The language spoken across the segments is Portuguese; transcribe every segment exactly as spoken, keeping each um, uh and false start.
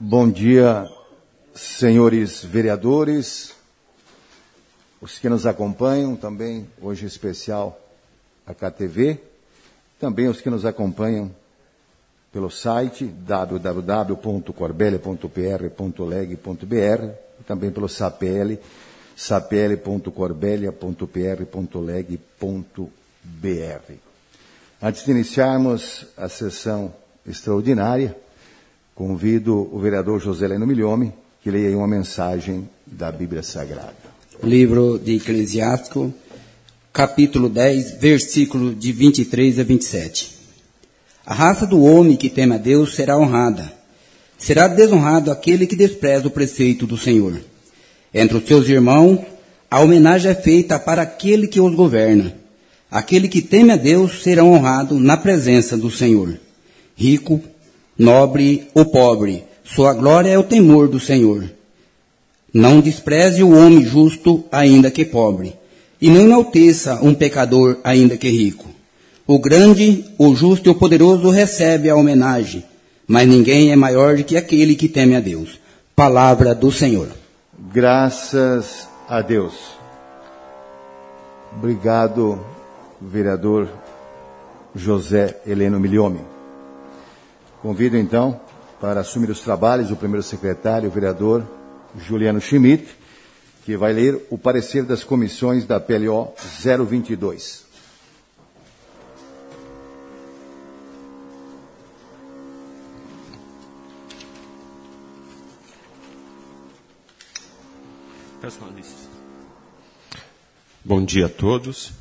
Bom dia, senhores vereadores, os que nos acompanham, também hoje especial a K T V, também os que nos acompanham pelo site w w w ponto corbélia ponto p r ponto leg ponto b r e também pelo sapl, sapl ponto corbélia ponto p r ponto leg ponto b r. Antes de iniciarmos a sessão extraordinária, convido o vereador José Heleno Milhomem que leia aí uma mensagem da Bíblia Sagrada. Livro de Eclesiástico, capítulo dez, versículo de vinte e três a vinte e sete. A raça do homem que teme a Deus será honrada. Será desonrado aquele que despreza o preceito do Senhor. Entre os seus irmãos, a homenagem é feita para aquele que os governa. Aquele que teme a Deus será honrado na presença do Senhor. Rico, nobre ou pobre, sua glória é o temor do Senhor. Não despreze o homem justo, ainda que pobre, e não enalteça um pecador, ainda que rico. O grande, o justo e o poderoso recebe a homenagem, mas ninguém é maior do que aquele que teme a Deus. Palavra do Senhor. Graças a Deus. Obrigado, vereador José Heleno Milhomem. Convido, então, para assumir os trabalhos o primeiro secretário, o vereador Juliano Schmidt, que vai ler o parecer das comissões da P L O zero vinte e dois. Bom dia a todos.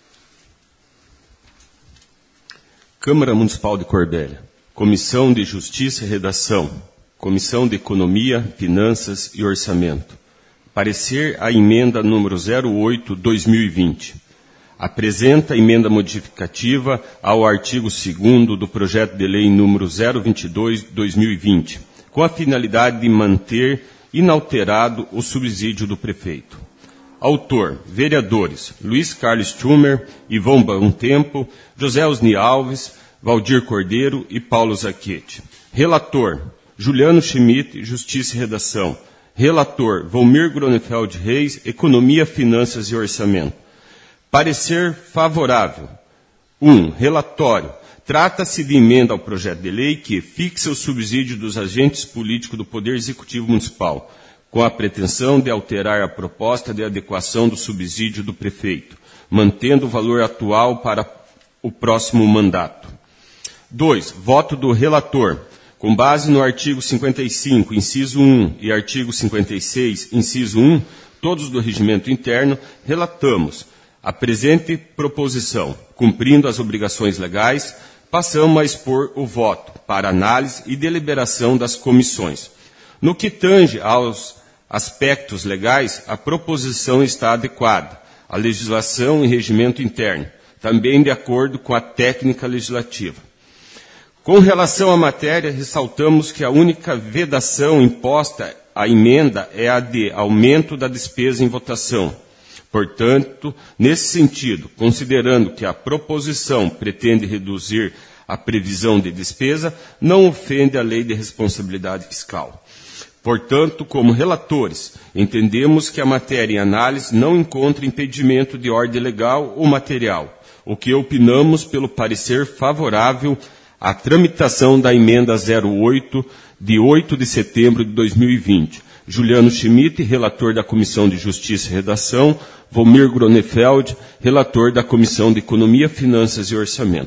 Câmara Municipal de Corbélia. Comissão de Justiça e Redação, Comissão de Economia, Finanças e Orçamento. Parecer a emenda número zero oito barra dois mil e vinte. Apresenta emenda modificativa ao artigo segundo do projeto de lei número zero vinte e dois barra dois mil e vinte, com a finalidade de manter inalterado o subsídio do prefeito. Autor, vereadores, Luiz Carlos Schumer, Ivon Bontempo, José Osni Alves, Valdir Cordeiro e Paulo Zacchetti. Relator, Juliano Schmidt, Justiça e Redação. Relator, Volmir Gronefeld Reis, Economia, Finanças e Orçamento. Parecer favorável. um. Relatório. Trata-se de emenda ao projeto de lei que fixa o subsídio dos agentes políticos do Poder Executivo Municipal, com a pretensão de alterar a proposta de adequação do subsídio do prefeito, mantendo o valor atual para o próximo mandato. dois. Voto do relator. Com base no artigo cinquenta e cinco, inciso um, e artigo cinquenta e seis, inciso um, todos do regimento interno, relatamos a presente proposição. Cumprindo as obrigações legais, passamos a expor o voto para análise e deliberação das comissões. No que tange aos aspectos legais, a proposição está adequada à legislação e regimento interno, também de acordo com a técnica legislativa. Com relação à matéria, ressaltamos que a única vedação imposta à emenda é a de aumento da despesa em votação. Portanto, nesse sentido, considerando que a proposição pretende reduzir a previsão de despesa, não ofende a lei de responsabilidade fiscal. Portanto, como relatores, entendemos que a matéria em análise não encontra impedimento de ordem legal ou material, o que opinamos pelo parecer favorável à tramitação da emenda zero oito, de oito de setembro de dois mil e vinte. Juliano Schmidt, relator da Comissão de Justiça e Redação, Volmir Gronefeld, relator da Comissão de Economia, Finanças e Orçamento.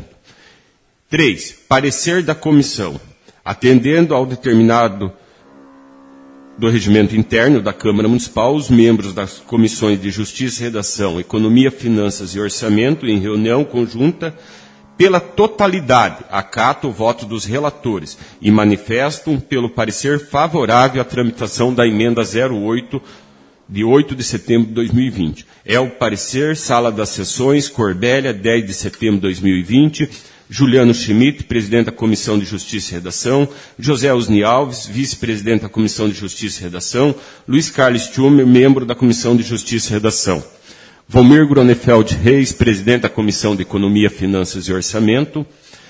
três. Parecer da comissão. Atendendo ao determinado do regimento interno da Câmara Municipal, os membros das Comissões de Justiça e Redação, Economia, Finanças e Orçamento, em reunião conjunta, pela totalidade, acato o voto dos relatores e manifestam pelo parecer favorável à tramitação da emenda zero oito, de oito de setembro de dois mil e vinte. É o parecer, Sala das Sessões, Corbélia, dez de setembro de dois mil e vinte, Juliano Schmidt, presidente da Comissão de Justiça e Redação, José Osni Alves, vice-presidente da Comissão de Justiça e Redação, Luiz Carlos Schumer, membro da Comissão de Justiça e Redação. Volmir Gronefeld Reis, presidente da Comissão de Economia, Finanças e Orçamento.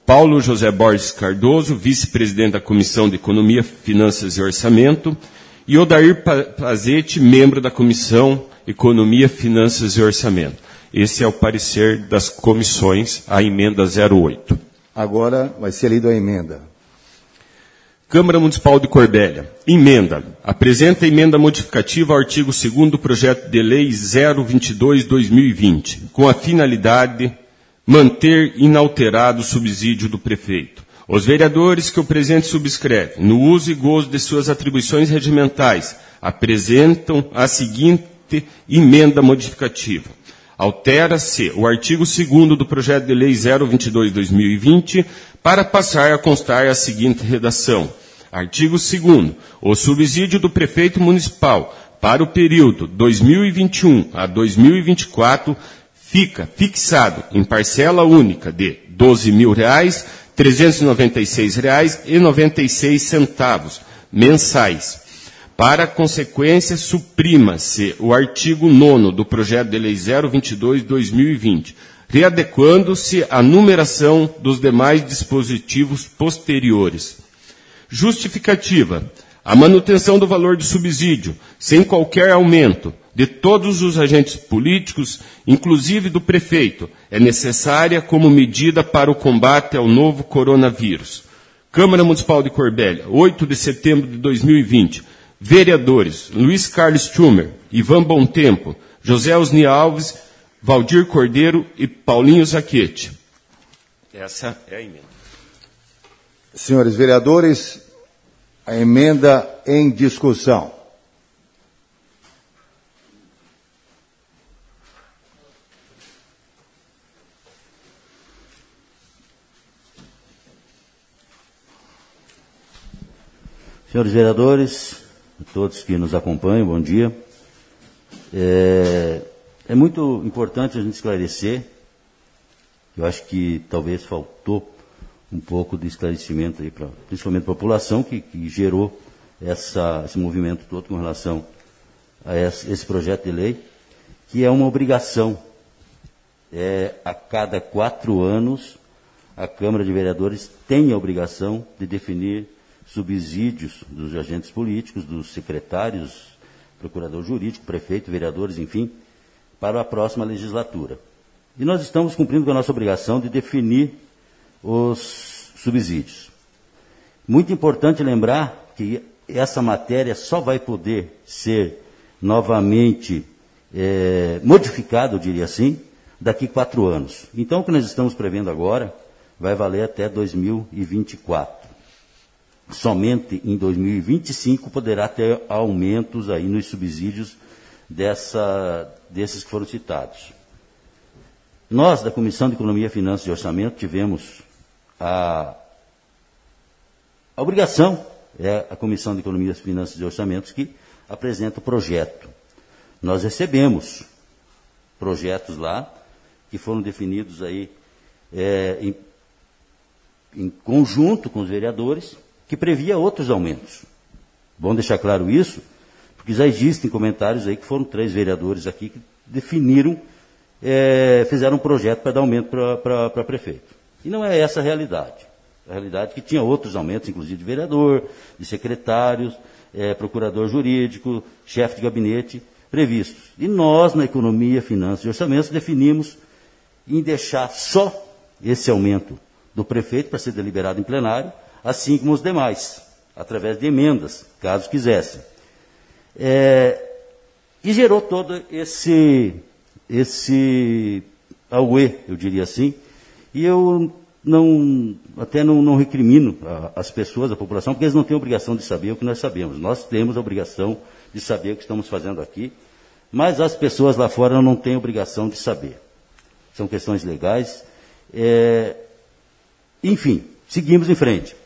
Paulo José Borges Cardoso, vice-presidente da Comissão de Economia, Finanças e Orçamento, e Odair Pazete, membro da Comissão Economia, Finanças e Orçamento. Esse é o parecer das comissões à emenda zero oito. Agora vai ser lida a emenda. Câmara Municipal de Corbélia. Emenda. Apresenta emenda modificativa ao artigo segundo do projeto de lei zero vinte e dois barra dois mil e vinte, com a finalidade de manter inalterado o subsídio do prefeito. Os vereadores que o presente subscreve, no uso e gozo de suas atribuições regimentais, apresentam a seguinte emenda modificativa. Altera-se o artigo segundo do projeto de lei zero vinte e dois barra dois mil e vinte para passar a constar a seguinte redação. Artigo segundo. O subsídio do prefeito municipal para o período dois mil e vinte e um a dois mil e vinte e quatro fica fixado em parcela única de doze mil reais, trezentos e noventa e seis reais e noventa e seis centavos mensais. Para consequência, suprima-se o artigo nono do projeto de lei zero vinte e dois barra dois mil e vinte, readequando-se a numeração dos demais dispositivos posteriores. Justificativa. A manutenção do valor do subsídio, sem qualquer aumento, de todos os agentes políticos, inclusive do prefeito, é necessária como medida para o combate ao novo coronavírus. Câmara Municipal de Corbélia, oito de setembro de dois mil e vinte. Vereadores: Luiz Carlos Schumer, Ivan Bontempo, José Osni Alves, Valdir Cordeiro e Paulinho Zaquete. Essa é a emenda. Senhores vereadores, a emenda em discussão. Senhores vereadores, todos que nos acompanham, bom dia. É, é muito importante a gente esclarecer, eu acho que talvez faltou um pouco de esclarecimento aí, pra, principalmente para a população, que, que gerou essa, esse movimento todo com relação a esse, esse projeto de lei, que é uma obrigação. É, a cada quatro anos, a Câmara de Vereadores tem a obrigação de definir subsídios dos agentes políticos, dos secretários, procurador jurídico, prefeito, vereadores, enfim, para a próxima legislatura. E nós estamos cumprindo com a nossa obrigação de definir os subsídios. Muito importante lembrar que essa matéria só vai poder ser novamente é, modificada, eu diria assim, daqui a quatro anos. Então, o que nós estamos prevendo agora vai valer até dois mil e vinte e quatro. Somente em dois mil e vinte e cinco poderá ter aumentos aí nos subsídios dessa, desses que foram citados. Nós, da Comissão de Economia, Finanças e Orçamento, tivemos a, a obrigação, é a Comissão de Economia, Finanças e Orçamentos que apresenta o projeto. Nós recebemos projetos lá que foram definidos aí é, em, em conjunto com os vereadores, que previa outros aumentos. Bom deixar claro isso, porque já existem comentários aí que foram três vereadores aqui que definiram, é, fizeram um projeto para dar aumento para prefeito. E não é essa a realidade. A realidade é que tinha outros aumentos, inclusive de vereador, de secretários, é, procurador jurídico, chefe de gabinete, previstos. E nós, na Economia, Finanças e Orçamentos, definimos em deixar só esse aumento do prefeito para ser deliberado em plenário, assim como os demais, através de emendas, caso quisessem. É, e gerou todo esse, esse auê, eu diria assim, e eu não, até não, não recrimino a, as pessoas, a população, porque eles não têm obrigação de saber o que nós sabemos. Nós temos a obrigação de saber o que estamos fazendo aqui, mas as pessoas lá fora não têm obrigação de saber. São questões legais. É, enfim, seguimos em frente.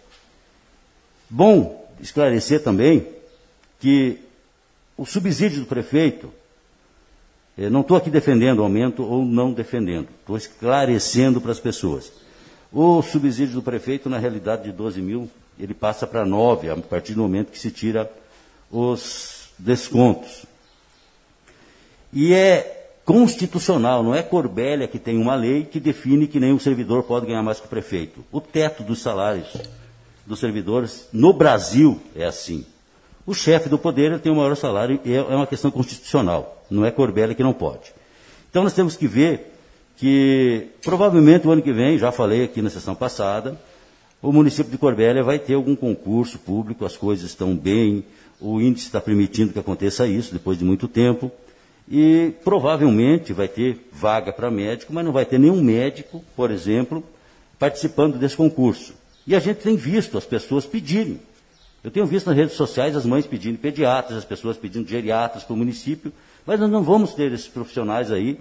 Bom esclarecer também que o subsídio do prefeito, eu não estou aqui defendendo o aumento ou não defendendo, estou esclarecendo para as pessoas. O subsídio do prefeito, na realidade, de doze mil, ele passa para nove, a partir do momento que se tira os descontos. E é constitucional, não é Corbélia que tem uma lei que define que nenhum servidor pode ganhar mais que o prefeito. O teto dos salários dos servidores no Brasil é assim. O chefe do poder ele tem o maior salário e é uma questão constitucional, não é Corbélia que não pode. Então nós temos que ver que provavelmente o ano que vem, já falei aqui na sessão passada, o município de Corbélia vai ter algum concurso público, as coisas estão bem, o índice está permitindo que aconteça isso depois de muito tempo. E provavelmente vai ter vaga para médico, mas não vai ter nenhum médico, por exemplo, participando desse concurso. E a gente tem visto as pessoas pedirem. Eu tenho visto nas redes sociais as mães pedindo pediatras, as pessoas pedindo geriatras para o município, mas nós não vamos ter esses profissionais aí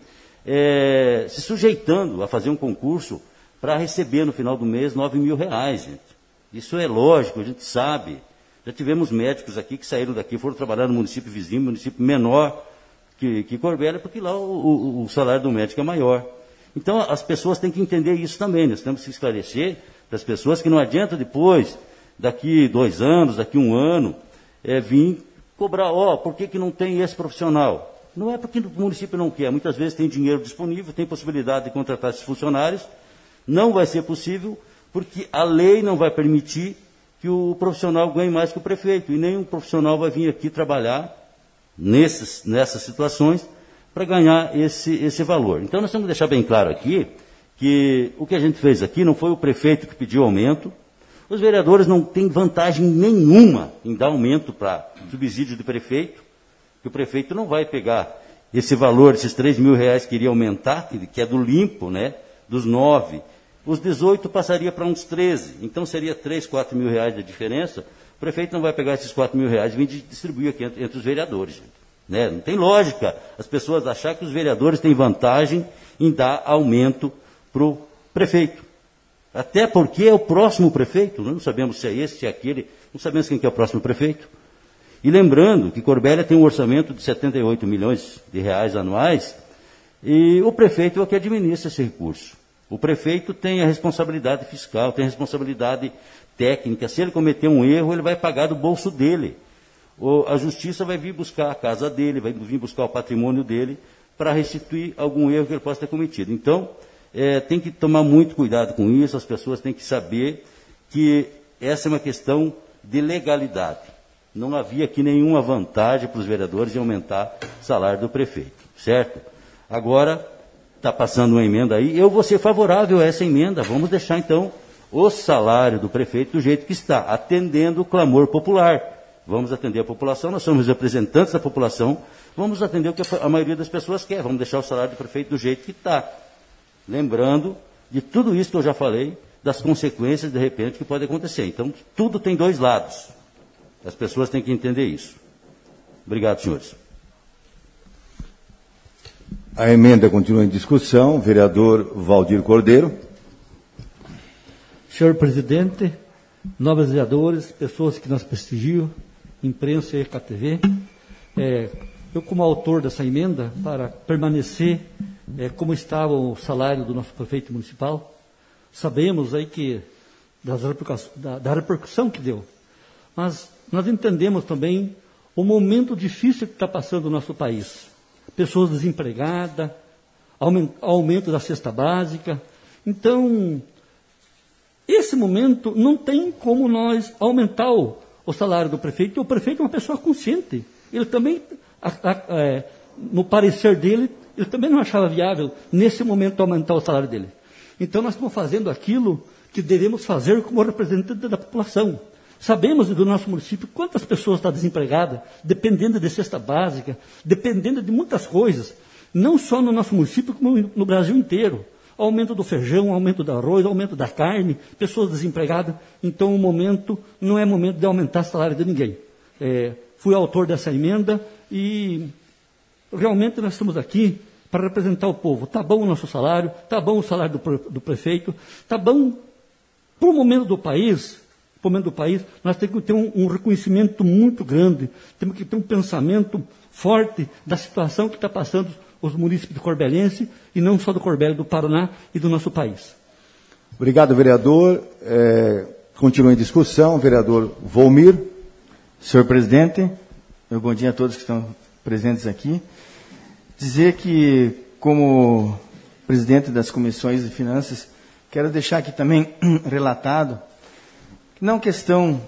é, se sujeitando a fazer um concurso para receber no final do mês nove mil reais, gente. Isso é lógico, a gente sabe. Já tivemos médicos aqui que saíram daqui, foram trabalhar no município vizinho, município menor, Que, que Corbélia, porque lá o, o, o salário do médico é maior. Então, as pessoas têm que entender isso também. Nós temos que esclarecer para as pessoas que não adianta depois, daqui dois anos, daqui um ano, é, vir cobrar, ó, oh, por que, que não tem esse profissional? Não é porque o município não quer. Muitas vezes tem dinheiro disponível, tem possibilidade de contratar esses funcionários. Não vai ser possível, porque a lei não vai permitir que o profissional ganhe mais que o prefeito. E nenhum profissional vai vir aqui trabalhar Nesses, nessas situações, para ganhar esse, esse valor. Então, nós temos que deixar bem claro aqui que o que a gente fez aqui não foi o prefeito que pediu aumento, os vereadores não têm vantagem nenhuma em dar aumento para subsídio do prefeito, que o prefeito não vai pegar esse valor, esses três mil reais que iria aumentar, que é do limpo, né, dos nove, os dezoito passaria para uns treze, então seria três, quatro mil reais de diferença. O prefeito não vai pegar esses quatro mil reais e vir distribuir aqui entre, entre os vereadores. Gente, né? Não tem lógica as pessoas achar que os vereadores têm vantagem em dar aumento para o prefeito. Até porque é o próximo prefeito, nós não sabemos se é esse, se é aquele, não sabemos quem que é o próximo prefeito. E lembrando que Corbélia tem um orçamento de setenta e oito milhões de reais anuais e o prefeito é o que administra esse recurso. O prefeito tem a responsabilidade fiscal, tem a responsabilidade técnica. Se ele cometer um erro, ele vai pagar do bolso dele. Ou a justiça vai vir buscar a casa dele, vai vir buscar o patrimônio dele para restituir algum erro que ele possa ter cometido. Então, é, tem que tomar muito cuidado com isso, as pessoas têm que saber que essa é uma questão de legalidade. Não havia aqui nenhuma vantagem para os vereadores em aumentar o salário do prefeito, certo? Agora, está passando uma emenda aí, eu vou ser favorável a essa emenda, vamos deixar então o salário do prefeito do jeito que está, atendendo o clamor popular. Vamos atender a população, nós somos representantes da população, vamos atender o que a maioria das pessoas quer, vamos deixar o salário do prefeito do jeito que está. Lembrando de tudo isso que eu já falei, das consequências, de repente, que pode acontecer. Então, tudo tem dois lados. As pessoas têm que entender isso. Obrigado, senhores. A emenda continua em discussão. Vereador Valdir Cordeiro. Senhor presidente, nobres vereadores, pessoas que nos prestigiam, imprensa e K T V, é, eu como autor dessa emenda, para permanecer é, como estava o salário do nosso prefeito municipal, sabemos aí que das repercussão, da, da repercussão que deu, mas nós entendemos também o momento difícil que está passando o nosso país. Pessoas desempregadas, aumento da cesta básica. Então, esse momento não tem como nós aumentar o, o salário do prefeito, e o prefeito é uma pessoa consciente. Ele também, a, a, é, no parecer dele, ele também não achava viável, nesse momento, aumentar o salário dele. Então, nós estamos fazendo aquilo que devemos fazer como representante da população. Sabemos do nosso município quantas pessoas estão desempregadas, dependendo de cesta básica, dependendo de muitas coisas, não só no nosso município, como no Brasil inteiro. Aumento do feijão, aumento do arroz, aumento da carne, pessoas desempregadas. Então, o momento não é momento de aumentar o salário de ninguém. É, fui autor dessa emenda e realmente nós estamos aqui para representar o povo. Está bom o nosso salário, está bom o salário do, do prefeito, está bom para o momento do país. Para o momento do país, nós temos que ter um, um reconhecimento muito grande, temos que ter um pensamento forte da situação que está passando os municípios de Corbelense, e não só do Corbélia, do Paraná e do nosso país. Obrigado, vereador. É, continua em discussão, vereador Volmir. Senhor presidente, meu bom dia a todos que estão presentes aqui. Dizer que, como presidente das comissões de finanças, quero deixar aqui também relatado que não questão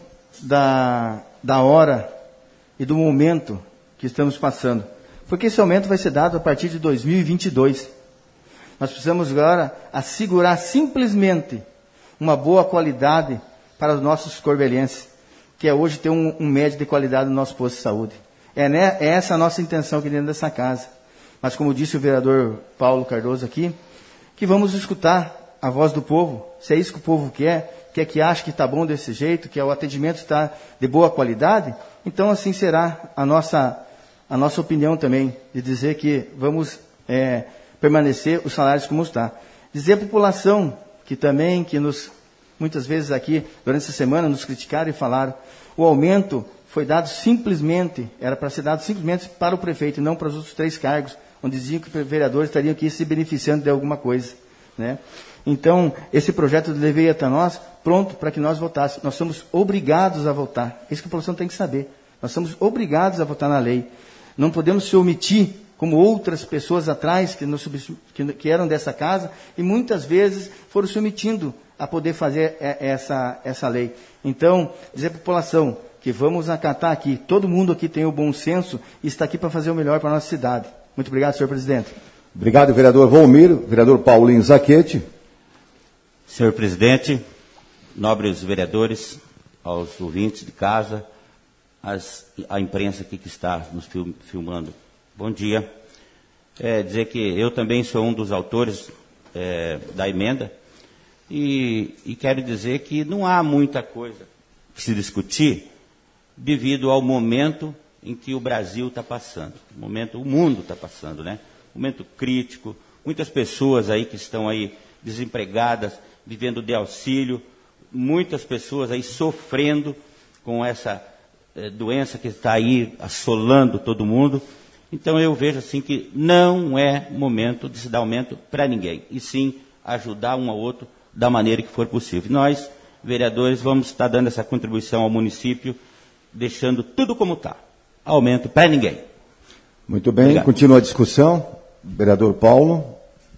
da, da hora e do momento que estamos passando, porque esse aumento vai ser dado a partir de dois mil e vinte e dois. Nós precisamos agora assegurar simplesmente uma boa qualidade para os nossos corbelienses, que é hoje ter um, um médico de qualidade no nosso posto de saúde. É, né, é essa a nossa intenção aqui dentro dessa casa. Mas como disse o vereador Paulo Cardoso aqui, que vamos escutar a voz do povo, se é isso que o povo quer, quer que acha que está bom desse jeito, que o atendimento está de boa qualidade, então assim será a nossa, a nossa opinião também, de dizer que vamos é, permanecer os salários como está. Dizer à população que também, que nos, muitas vezes aqui, durante essa semana, nos criticaram e falaram, o aumento foi dado simplesmente, era para ser dado simplesmente para o prefeito, e não para os outros três cargos, onde diziam que os vereadores estariam aqui se beneficiando de alguma coisa, né? Então, esse projeto veio até nós, pronto para que nós votássemos. Nós somos obrigados a votar. Isso que a população tem que saber. Nós somos obrigados a votar na lei. Não podemos se omitir, como outras pessoas atrás, que, nos, que, que eram dessa casa, e muitas vezes foram se omitindo a poder fazer essa, essa lei. Então, dizer à população que vamos acatar aqui, todo mundo aqui tem o bom senso e está aqui para fazer o melhor para a nossa cidade. Muito obrigado, senhor presidente. Obrigado, vereador Volmir. Vereador Paulinho Zachetti. Senhor presidente, nobres vereadores, aos ouvintes de casa, as, a imprensa aqui que está nos film, filmando, bom dia. É, dizer que eu também sou um dos autores é, da emenda e, e quero dizer que não há muita coisa que se discutir devido ao momento em que o Brasil está passando, o momento, o mundo está passando, né? Momento crítico, muitas pessoas aí que estão aí desempregadas, vivendo de auxílio, muitas pessoas aí sofrendo com essa eh, doença que está aí assolando todo mundo. Então eu vejo assim que não é momento de se dar aumento para ninguém, e sim ajudar um ao outro da maneira que for possível. Nós, vereadores, vamos estar dando essa contribuição ao município, deixando tudo como está. Aumento para ninguém. Muito bem, Obrigado. Continua a discussão. Vereador Paulo.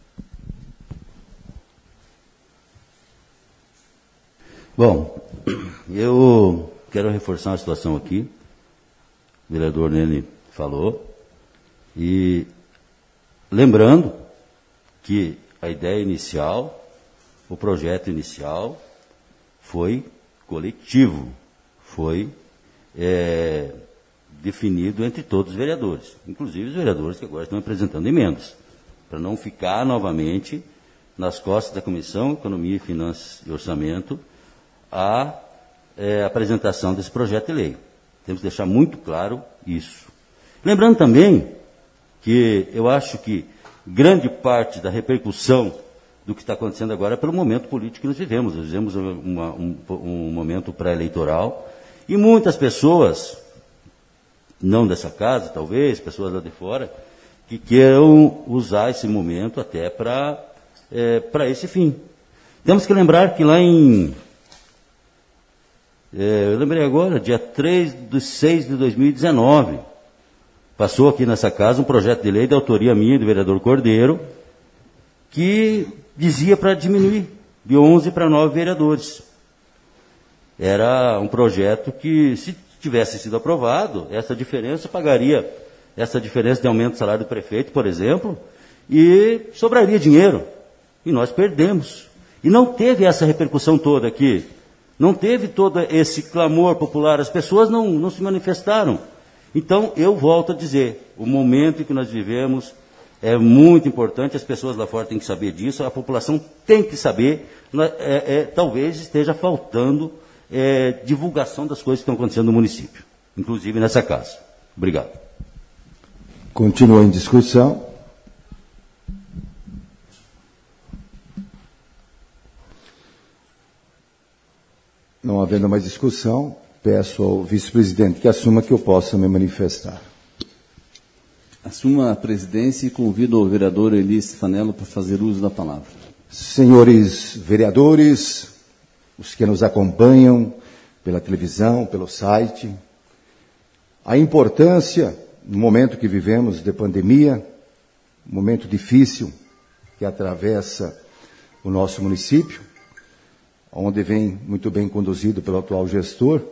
Bom, eu quero reforçar uma situação aqui. O vereador Nene falou. E lembrando que a ideia inicial, o projeto inicial, foi coletivo, foi é, definido entre todos os vereadores, inclusive os vereadores que agora estão apresentando emendas, para não ficar novamente nas costas da Comissão Economia, Finanças e Orçamento a é, apresentação desse projeto de lei. Temos que deixar muito claro isso. Lembrando também que eu acho que grande parte da repercussão do que está acontecendo agora é pelo momento político que nós vivemos. Nós vivemos uma, um, um momento pré-eleitoral e muitas pessoas, não dessa casa, talvez, pessoas lá de fora, que queiram usar esse momento até para é, para esse fim. Temos que lembrar que lá em... É, eu lembrei agora, dia três de seis de dois mil e dezenove, passou aqui nessa casa um projeto de lei de autoria minha e do vereador Cordeiro, que dizia para diminuir de onze para nove vereadores. Era um projeto que, se tivesse sido aprovado, essa diferença pagaria, essa diferença de aumento do salário do prefeito, por exemplo, e sobraria dinheiro. E nós perdemos. E não teve essa repercussão toda aqui. Não teve todo esse clamor popular. As pessoas não, não se manifestaram. Então, eu volto a dizer, o momento em que nós vivemos é muito importante, as pessoas lá fora têm que saber disso, a população tem que saber, é, é, talvez esteja faltando é, divulgação das coisas que estão acontecendo no município, inclusive nessa casa. Obrigado. Continua em discussão. Não havendo mais discussão, peço ao vice-presidente que assuma que eu possa me manifestar. Assuma a presidência e convido o vereador Eli Stefanello para fazer uso da palavra. Senhores vereadores, os que nos acompanham pela televisão, pelo site, a importância, no momento que vivemos de pandemia, momento difícil que atravessa o nosso município, onde vem muito bem conduzido pelo atual gestor.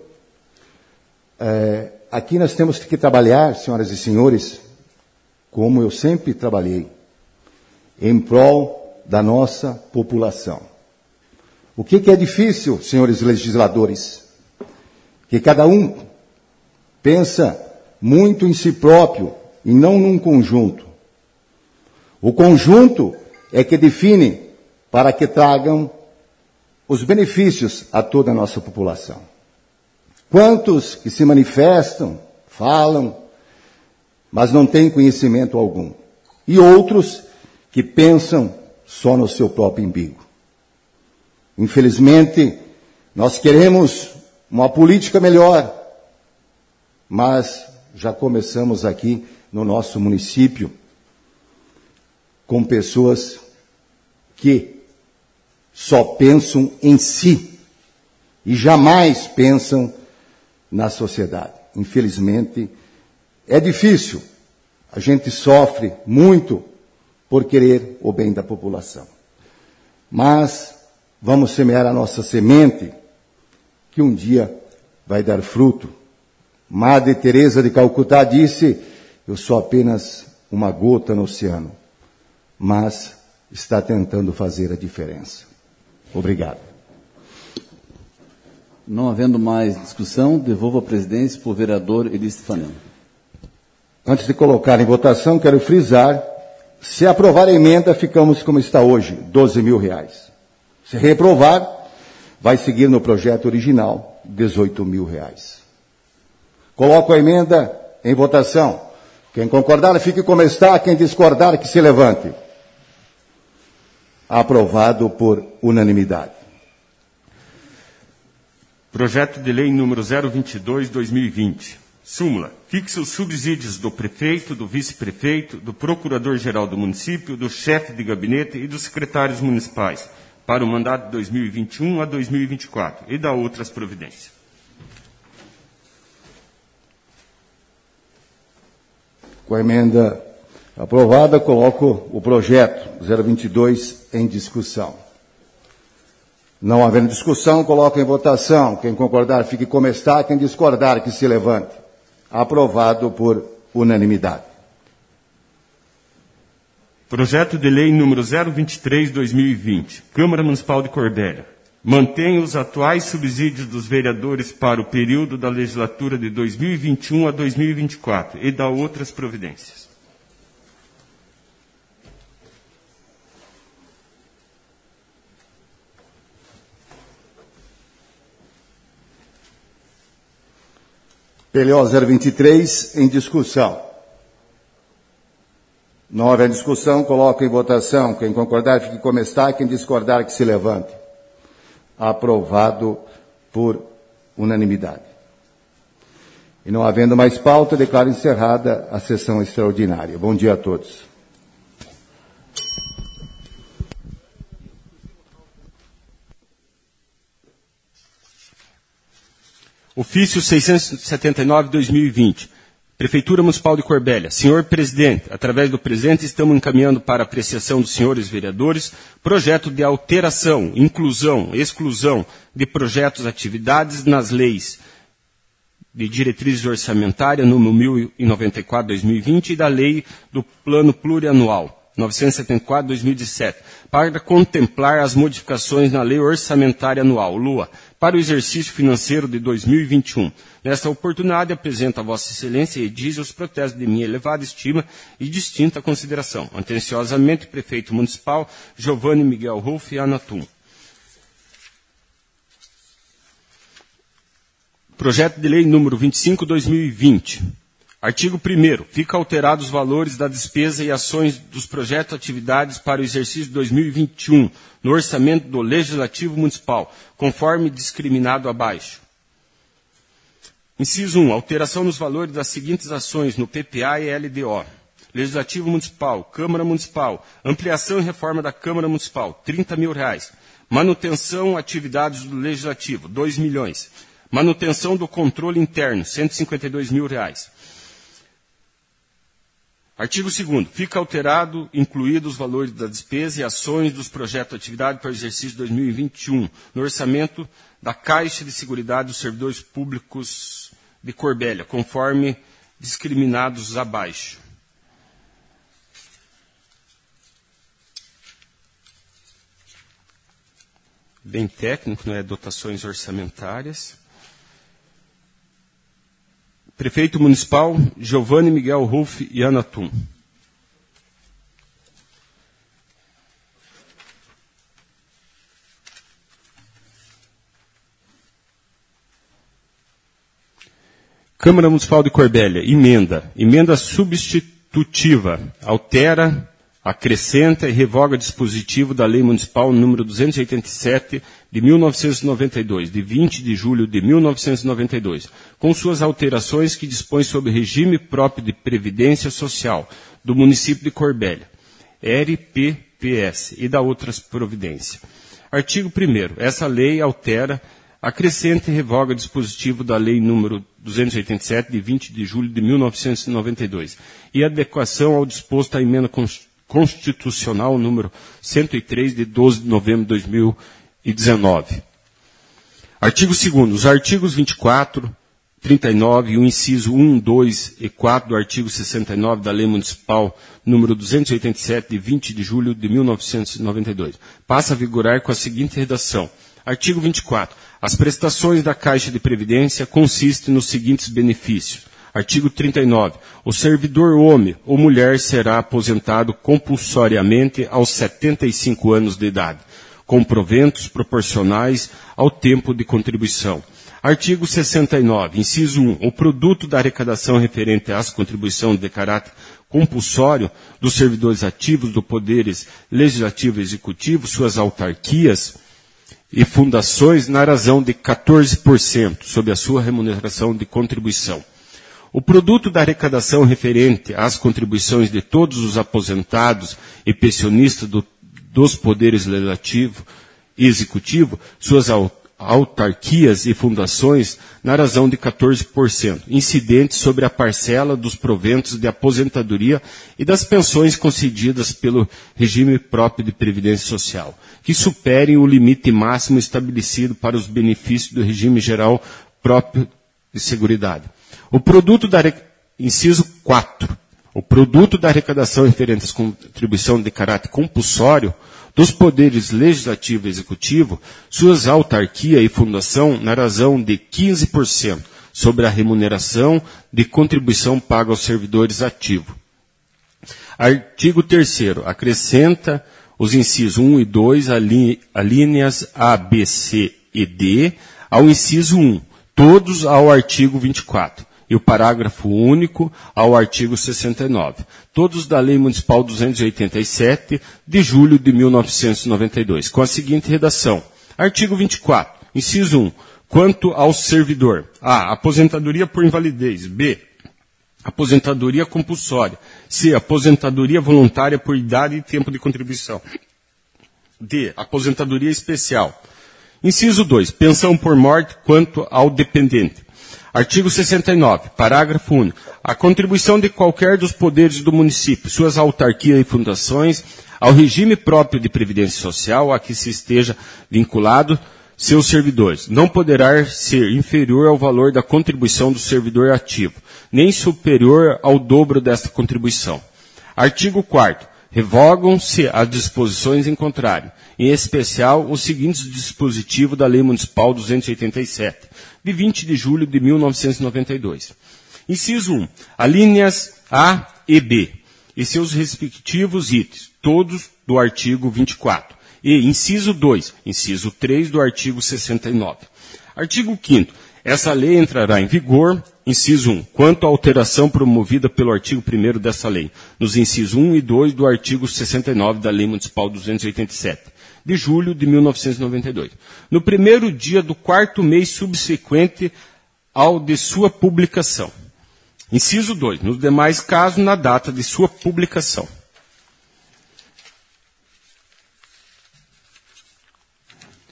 É, aqui nós temos que trabalhar, senhoras e senhores, como eu sempre trabalhei, em prol da nossa população. O que, que é difícil, senhores legisladores? Que cada um pensa muito em si próprio e não num conjunto. O conjunto é que define para que tragam os benefícios a toda a nossa população. Quantos que se manifestam, falam, mas não têm conhecimento algum. E outros que pensam só no seu próprio umbigo. Infelizmente, nós queremos uma política melhor, mas já começamos aqui no nosso município com pessoas que só pensam em si e jamais pensam na sociedade. Infelizmente, é difícil. A gente sofre muito por querer o bem da população. Mas vamos semear a nossa semente, que um dia vai dar fruto. Madre Teresa de Calcutá disse: eu sou apenas uma gota no oceano, mas está tentando fazer a diferença. Obrigado. Não havendo mais discussão, devolvo a presidência para o vereador Eli Stefanel. Antes de colocar em votação, quero frisar: se aprovar a emenda, ficamos como está hoje, doze mil reais. Se reprovar, vai seguir no projeto original, dezoito mil reais. Coloco a emenda em votação. Quem concordar, fique como está. Quem discordar, que se levante. Aprovado por unanimidade. Projeto de Lei número zero vinte e dois, dois mil e vinte. Súmula. Fixa os subsídios do prefeito, do vice-prefeito, do procurador-geral do município, do chefe de gabinete e dos secretários municipais para o mandato de dois mil e vinte e um a dois mil e vinte e quatro e da outras providências. Com a emenda aprovada, coloco o projeto zero vinte e dois em discussão. Não havendo discussão, coloco em votação. Quem concordar, fique como está. Quem discordar, que se levante. Aprovado por unanimidade. Projeto de Lei número zero vinte e três, dois mil e vinte. Câmara Municipal de Cordélia. Mantém os atuais subsídios dos vereadores para o período da legislatura de dois mil e vinte e um a dois mil e vinte e quatro e dá outras providências. P L O zero vinte e três em discussão. Não havendo discussão, coloco em votação. Quem concordar, fique como está. Quem discordar, que se levante. Aprovado por unanimidade. E não havendo mais pauta, declaro encerrada a sessão extraordinária. Bom dia a todos. Ofício seiscentos e setenta e nove, dois mil e vinte. Prefeitura Municipal de Corbélia. Senhor Presidente, através do presente, estamos encaminhando para apreciação dos senhores vereadores projeto de alteração, inclusão, exclusão de projetos, atividades nas leis de diretrizes orçamentárias número mil e noventa e quatro, dois mil e vinte e da lei do Plano Plurianual novecentos e setenta e quatro, dois mil e dezessete, para contemplar as modificações na Lei Orçamentária Anual, Lua, para o exercício financeiro de dois mil e vinte e um. Nesta oportunidade, apresento a Vossa Excelência e edige os protestos de minha elevada estima e distinta consideração. Atenciosamente, Prefeito Municipal, Giovanni Miguel Rolf Anatum. Projeto de Lei número vinte e cinco, dois mil e vinte. Artigo primeiro. Fica alterados os valores da despesa e ações dos projetos e atividades para o exercício de dois mil e vinte e um no orçamento do Legislativo Municipal, conforme discriminado abaixo. Inciso um. Alteração nos valores das seguintes ações no P P A e L D O. Legislativo Municipal, Câmara Municipal, ampliação e reforma da Câmara Municipal, trinta mil reais. Manutenção atividades do Legislativo, dois milhões. Manutenção do controle interno, cento e cinquenta e dois mil reais. Artigo segundo. Fica alterado, incluídos os valores da despesa e ações dos projetos de atividade para o exercício dois mil e vinte e um, no orçamento da Caixa de Seguridade dos Servidores Públicos de Corbélia, conforme discriminados abaixo. Bem técnico, não é? Dotações orçamentárias. Prefeito Municipal, Giovanni Miguel Ruf e Anatum. Câmara Municipal de Corbélia, emenda. Emenda substitutiva. Altera, acrescenta e revoga dispositivo da Lei Municipal número duzentos e oitenta e sete de mil novecentos e noventa e dois, de vinte de julho de mil novecentos e noventa e dois, com suas alterações que dispõem sobre regime próprio de previdência social do município de Corbélia, R P P S, e da outras providências. Artigo primeiro. Essa lei altera, acrescenta e revoga dispositivo da Lei número duzentos e oitenta e sete, de vinte de julho de mil novecentos e noventa e dois, e adequação ao disposto à emenda constitucional número cento e três, de doze de novembro de dois mil e dezenove. Artigo segundo. Os artigos vinte e quatro, trinta e nove e o inciso um, dois e quatro do artigo sessenta e nove da Lei Municipal número duzentos e oitenta e sete, de vinte de julho de mil novecentos e noventa e dois. Passa a vigorar com a seguinte redação. Artigo vinte e quatro. As prestações da Caixa de Previdência consistem nos seguintes benefícios. Artigo trinta e nove. O servidor homem ou mulher será aposentado compulsoriamente aos setenta e cinco anos de idade, com proventos proporcionais ao tempo de contribuição. Artigo sessenta e nove. Inciso um. O produto da arrecadação referente às contribuições de caráter compulsório dos servidores ativos do Poderes Legislativo e Executivo, suas autarquias e fundações, na razão de quatorze por cento sobre a sua remuneração de contribuição. O produto da arrecadação referente às contribuições de todos os aposentados e pensionistas do, dos Poderes Legislativo e Executivo, suas autarquias e fundações, na razão de quatorze por cento, incidentes sobre a parcela dos proventos de aposentadoria e das pensões concedidas pelo regime próprio de previdência social, que superem o limite máximo estabelecido para os benefícios do regime geral próprio de seguridade. O produto da inciso quatro. O produto da arrecadação referente às contribuições de caráter compulsório dos poderes legislativo e executivo, suas autarquia e fundação, na razão de quinze por cento sobre a remuneração de contribuição paga aos servidores ativos. Artigo terceiro. Acrescenta os incisos um e dois, alíneas A, B, C e D, ao inciso um, todos ao artigo vinte e quatro. E o parágrafo único ao artigo sessenta e nove, todos da Lei Municipal duzentos e oitenta e sete, de julho de mil novecentos e noventa e dois, com a seguinte redação. Artigo vinte e quatro, inciso um, quanto ao servidor. A. Aposentadoria por invalidez. B. Aposentadoria compulsória. C. Aposentadoria voluntária por idade e tempo de contribuição. D. Aposentadoria especial. Inciso dois, pensão por morte quanto ao dependente. Artigo sessenta e nove, parágrafo único. A contribuição de qualquer dos poderes do município, suas autarquias e fundações, ao regime próprio de previdência social a que se esteja vinculado seus servidores, não poderá ser inferior ao valor da contribuição do servidor ativo, nem superior ao dobro desta contribuição. Artigo quarto. Revogam-se as disposições em contrário, em especial os seguintes dispositivos da Lei Municipal duzentos e oitenta e sete, de vinte de julho de mil novecentos e noventa e dois. Inciso um. Alíneas A e B, e seus respectivos itens, todos do artigo vinte e quatro. E inciso dois, inciso três do artigo sessenta e nove. Artigo quinto. Essa lei entrará em vigor, inciso um, quanto à alteração promovida pelo artigo primeiro dessa lei, nos incisos um e dois do artigo sessenta e nove da Lei Municipal duzentos e oitenta e sete, de julho de mil novecentos e noventa e dois, no primeiro dia do quarto mês subsequente ao de sua publicação. Inciso dois, nos demais casos, na data de sua publicação.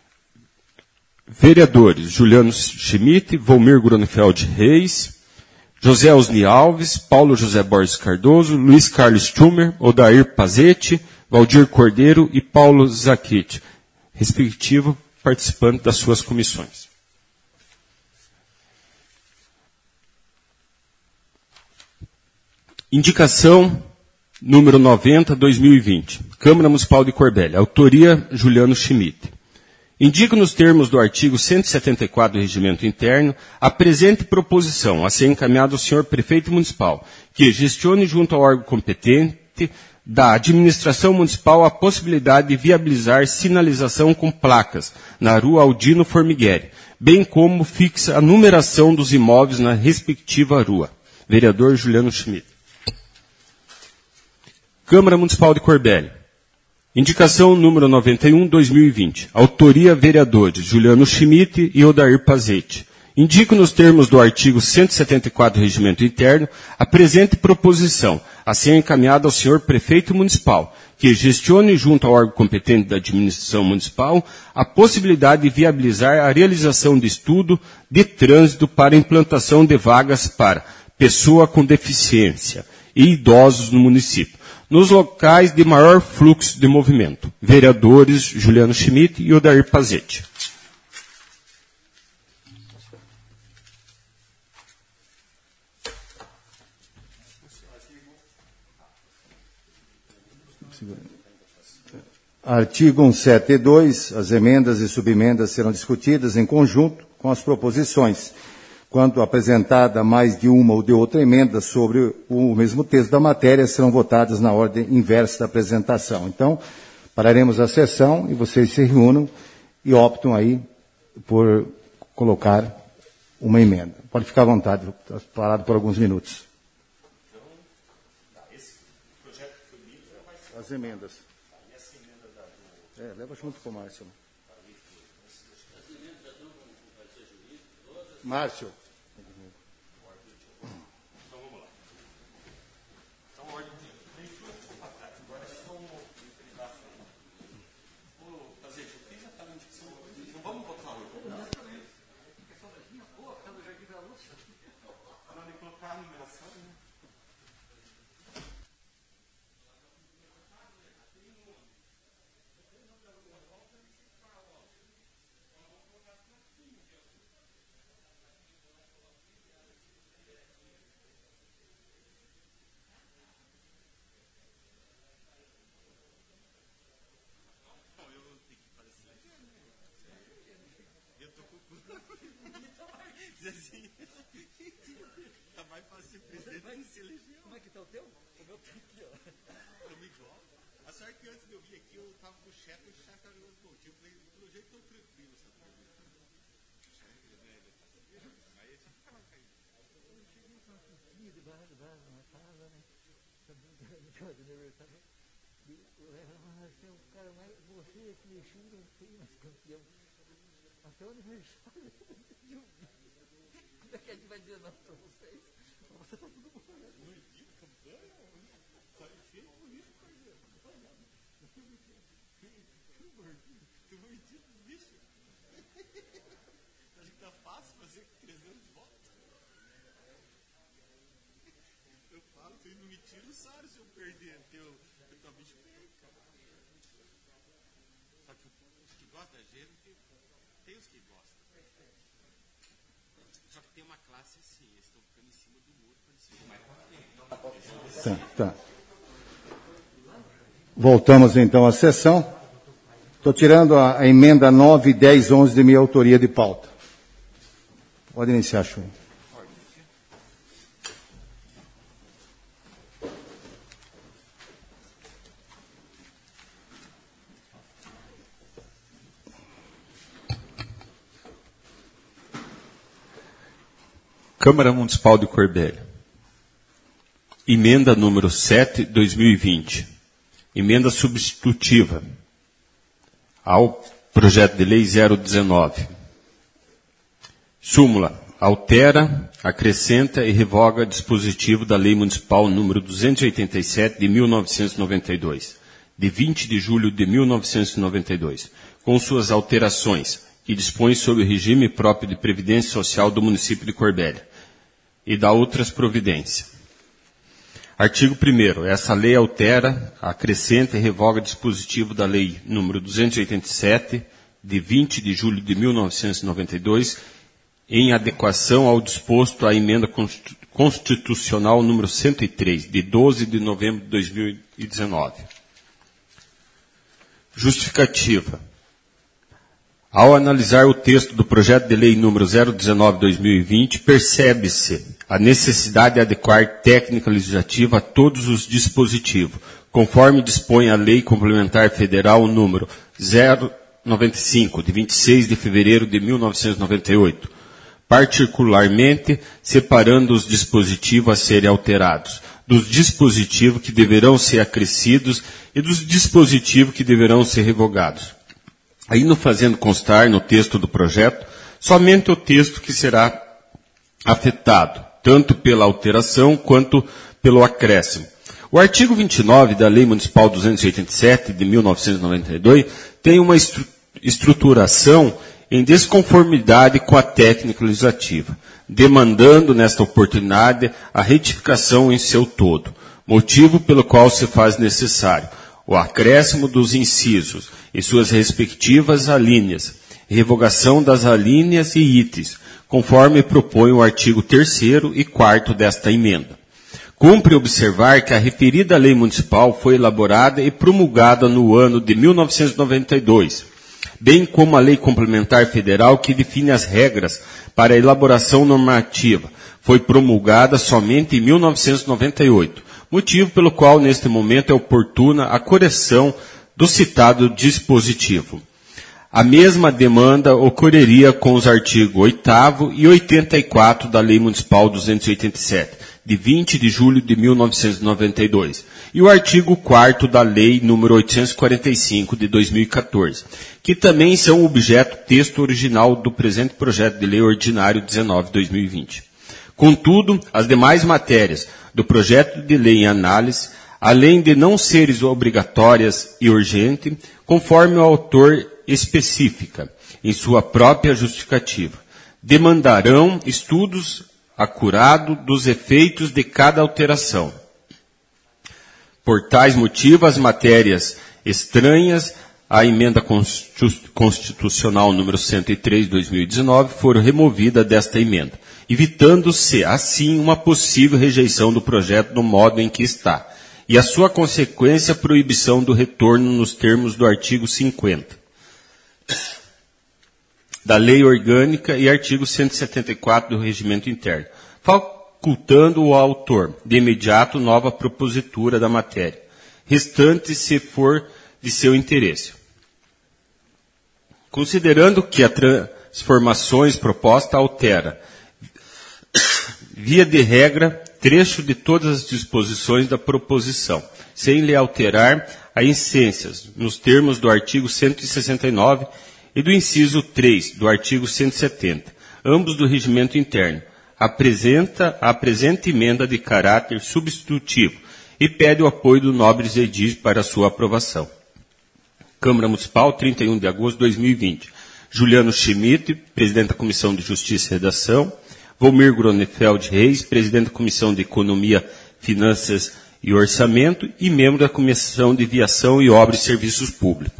Vereadores Juliano Schmidt, Volmir Grunfeld Reis, José Osni Alves, Paulo José Borges Cardoso, Luiz Carlos Schumer, Odair Pazetti, Valdir Cordeiro e Paulo Zacchetti, respectivo participante das suas comissões. Indicação número noventa, dois mil e vinte. Câmara Municipal de Corbélia. Autoria, Juliano Schmidt. Indico nos termos do artigo cento e setenta e quatro do Regimento Interno a presente proposição a ser encaminhada ao senhor Prefeito Municipal, que gestione junto ao órgão competente da administração municipal a possibilidade de viabilizar sinalização com placas na rua Aldino Formigueri, bem como fixa a numeração dos imóveis na respectiva rua. Vereador Juliano Schmidt. Câmara Municipal de Corbélia. Indicação número noventa e um, dois mil e vinte. Autoria, vereadores Juliano Schmidt e Odair Pazetti. Indico nos termos do artigo cento e setenta e quatro do Regimento Interno a presente proposição a ser encaminhada ao senhor Prefeito Municipal, que gestione junto ao órgão competente da administração municipal a possibilidade de viabilizar a realização de estudo de trânsito para implantação de vagas para pessoa com deficiência e idosos no município, nos locais de maior fluxo de movimento. Vereadores Juliano Schmidt e Odair Pazetti. Artigo cento e setenta e dois, as emendas e subemendas serão discutidas em conjunto com as proposições. Quando apresentada mais de uma ou de outra emenda sobre o mesmo texto da matéria, serão votadas na ordem inversa da apresentação. Então, pararemos a sessão e vocês se reúnam e optam aí por colocar uma emenda. Pode ficar à vontade, parado por alguns minutos. As emendas. É, leva junto com o Márcio. Márcio. Então vamos lá. Então, a ordem de agora é só um. Vou fazer, eu fiz a tal indicação. Não vamos votar hoje. Não, de colocar a numeração, né? Tá mais fácil ser presidente do que se eleger. Como é que tá o teu? O meu tá aqui, ó. Tamo igual. A sorte que antes de eu vir aqui, eu tava com o chefe, e o chefe tava jogando pontinho. Eu falei, pelo jeito tão tranquilo essa coisa. O chefe, né? Aí a gente ficava caindo. Eu cheguei com uma pouquinho de barra de barra na casa, né? Tá muito aniversário. Você é o cara mais. Você é que mexeu, não tem mais campeão. Até o aniversário. Como é que a gente vai dizer não para vocês? Você está tudo bom, né? Não edita campanha? Sai feio por isso, parceiro. Tu não edita, bicho. Acho que tá fácil fazer trezentos votos. Eu falo, vocês não me tiram o sário se eu perder. Eu tô bicho feio, cara. Só que os que gostam da gente, tem os que gostam. Só que tem uma classe assim, eles estão ficando em cima do muro para eles ficarem mais Tá, tá. Voltamos então à sessão. Estou tirando a, a emenda nove, dez, onze de minha autoria de pauta. Pode iniciar, Chu. Câmara Municipal de Corbélia. Emenda número sete, dois mil e vinte. Emenda substitutiva ao projeto de lei zero dezenove. Súmula. Altera, acrescenta e revoga dispositivo da Lei Municipal número duzentos e oitenta e sete de mil novecentos e noventa e dois, de vinte de julho de mil novecentos e noventa e dois, com suas alterações, que dispõe sobre o regime próprio de previdência social do município de Corbélia. e da outras providências. Artigo primeiro. Essa lei altera, acrescenta e revoga dispositivo da Lei número duzentos e oitenta e sete, de vinte de julho de mil novecentos e noventa e dois, em adequação ao disposto à emenda constitucional número cento e três, de doze de novembro de dois mil e dezenove. Justificativa. Ao analisar o texto do projeto de lei número zero dezenove barra dois mil e vinte, percebe-se a necessidade de adequar técnica legislativa a todos os dispositivos, conforme dispõe a Lei Complementar Federal número zero noventa e cinco, de vinte e seis de fevereiro de mil novecentos e noventa e oito, particularmente separando os dispositivos a serem alterados, dos dispositivos que deverão ser acrescidos e dos dispositivos que deverão ser revogados. Aí, no fazendo constar no texto do projeto, somente o texto que será afetado, tanto pela alteração quanto pelo acréscimo. O artigo vinte e nove da Lei Municipal duzentos e oitenta e sete, de mil novecentos e noventa e dois, tem uma estru- estruturação em desconformidade com a técnica legislativa, demandando, nesta oportunidade, a retificação em seu todo, motivo pelo qual se faz necessário o acréscimo dos incisos e suas respectivas alíneas, revogação das alíneas e itens, conforme propõe o artigo terceiro e quarto desta emenda. Cumpre observar que a referida lei municipal foi elaborada e promulgada no ano de mil novecentos e noventa e dois, bem como a Lei Complementar Federal que define as regras para a elaboração normativa, foi promulgada somente em mil novecentos e noventa e oito, motivo pelo qual neste momento é oportuna a correção do citado dispositivo. A mesma demanda ocorreria com os artigos oitavo e oitenta e quatro da Lei Municipal duzentos e oitenta e sete, de vinte de julho de mil novecentos e noventa e dois, e o artigo quarto da Lei número oitocentos e quarenta e cinco, de dois mil e quatorze, que também são objeto texto original do presente projeto de lei ordinário dezenove barra dois mil e vinte. Contudo, as demais matérias do projeto de lei em análise, além de não serem obrigatórias e urgentes, conforme o autor especifica em sua própria justificativa, demandarão estudos acurados dos efeitos de cada alteração. Por tais motivos, as matérias estranhas à emenda constitucional número cento e três de dois mil e dezenove foram removidas desta emenda, evitando-se, assim, uma possível rejeição do projeto no modo em que está, e a sua consequência, a proibição do retorno nos termos do artigo cinquenta da Lei Orgânica e artigo cento e setenta e quatro do Regimento Interno, facultando o autor, de imediato, nova propositura da matéria, restante se for de seu interesse. Considerando que a transformações proposta altera, via de regra, trecho de todas as disposições da proposição, sem lhe alterar a essências, nos termos do artigo cento e sessenta e nove e do inciso três do artigo cento e setenta, ambos do Regimento Interno, apresenta a presente emenda de caráter substitutivo e pede o apoio do nobre edil para sua aprovação. Câmara Municipal, trinta e um de agosto de dois mil e vinte. Juliano Schmidt, presidente da Comissão de Justiça e Redação. Volmir Gronefeld Reis, presidente da Comissão de Economia, Finanças e Orçamento e membro da Comissão de Viação e Obras e Serviços Públicos.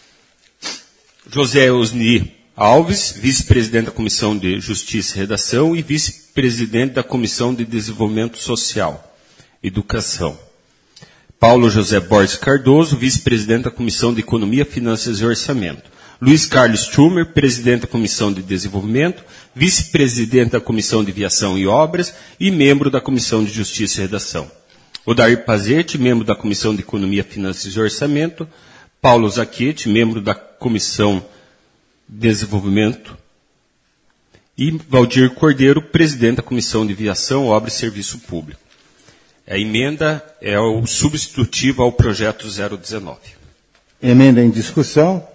José Osni Alves, vice-presidente da Comissão de Justiça e Redação e vice-presidente da Comissão de Desenvolvimento Social e Educação. Paulo José Borges Cardoso, vice-presidente da Comissão de Economia, Finanças e Orçamento. Luiz Carlos Schumer, presidente da Comissão de Desenvolvimento, vice-presidente da Comissão de Viação e Obras e membro da Comissão de Justiça e Redação. Odair Pazete, membro da Comissão de Economia, Finanças e Orçamento. Paulo Zachetti, membro da Comissão de Desenvolvimento. E Valdir Cordeiro, presidente da Comissão de Viação, Obras e Serviço Público. A emenda é o substitutivo ao projeto zero dezenove. Emenda em discussão.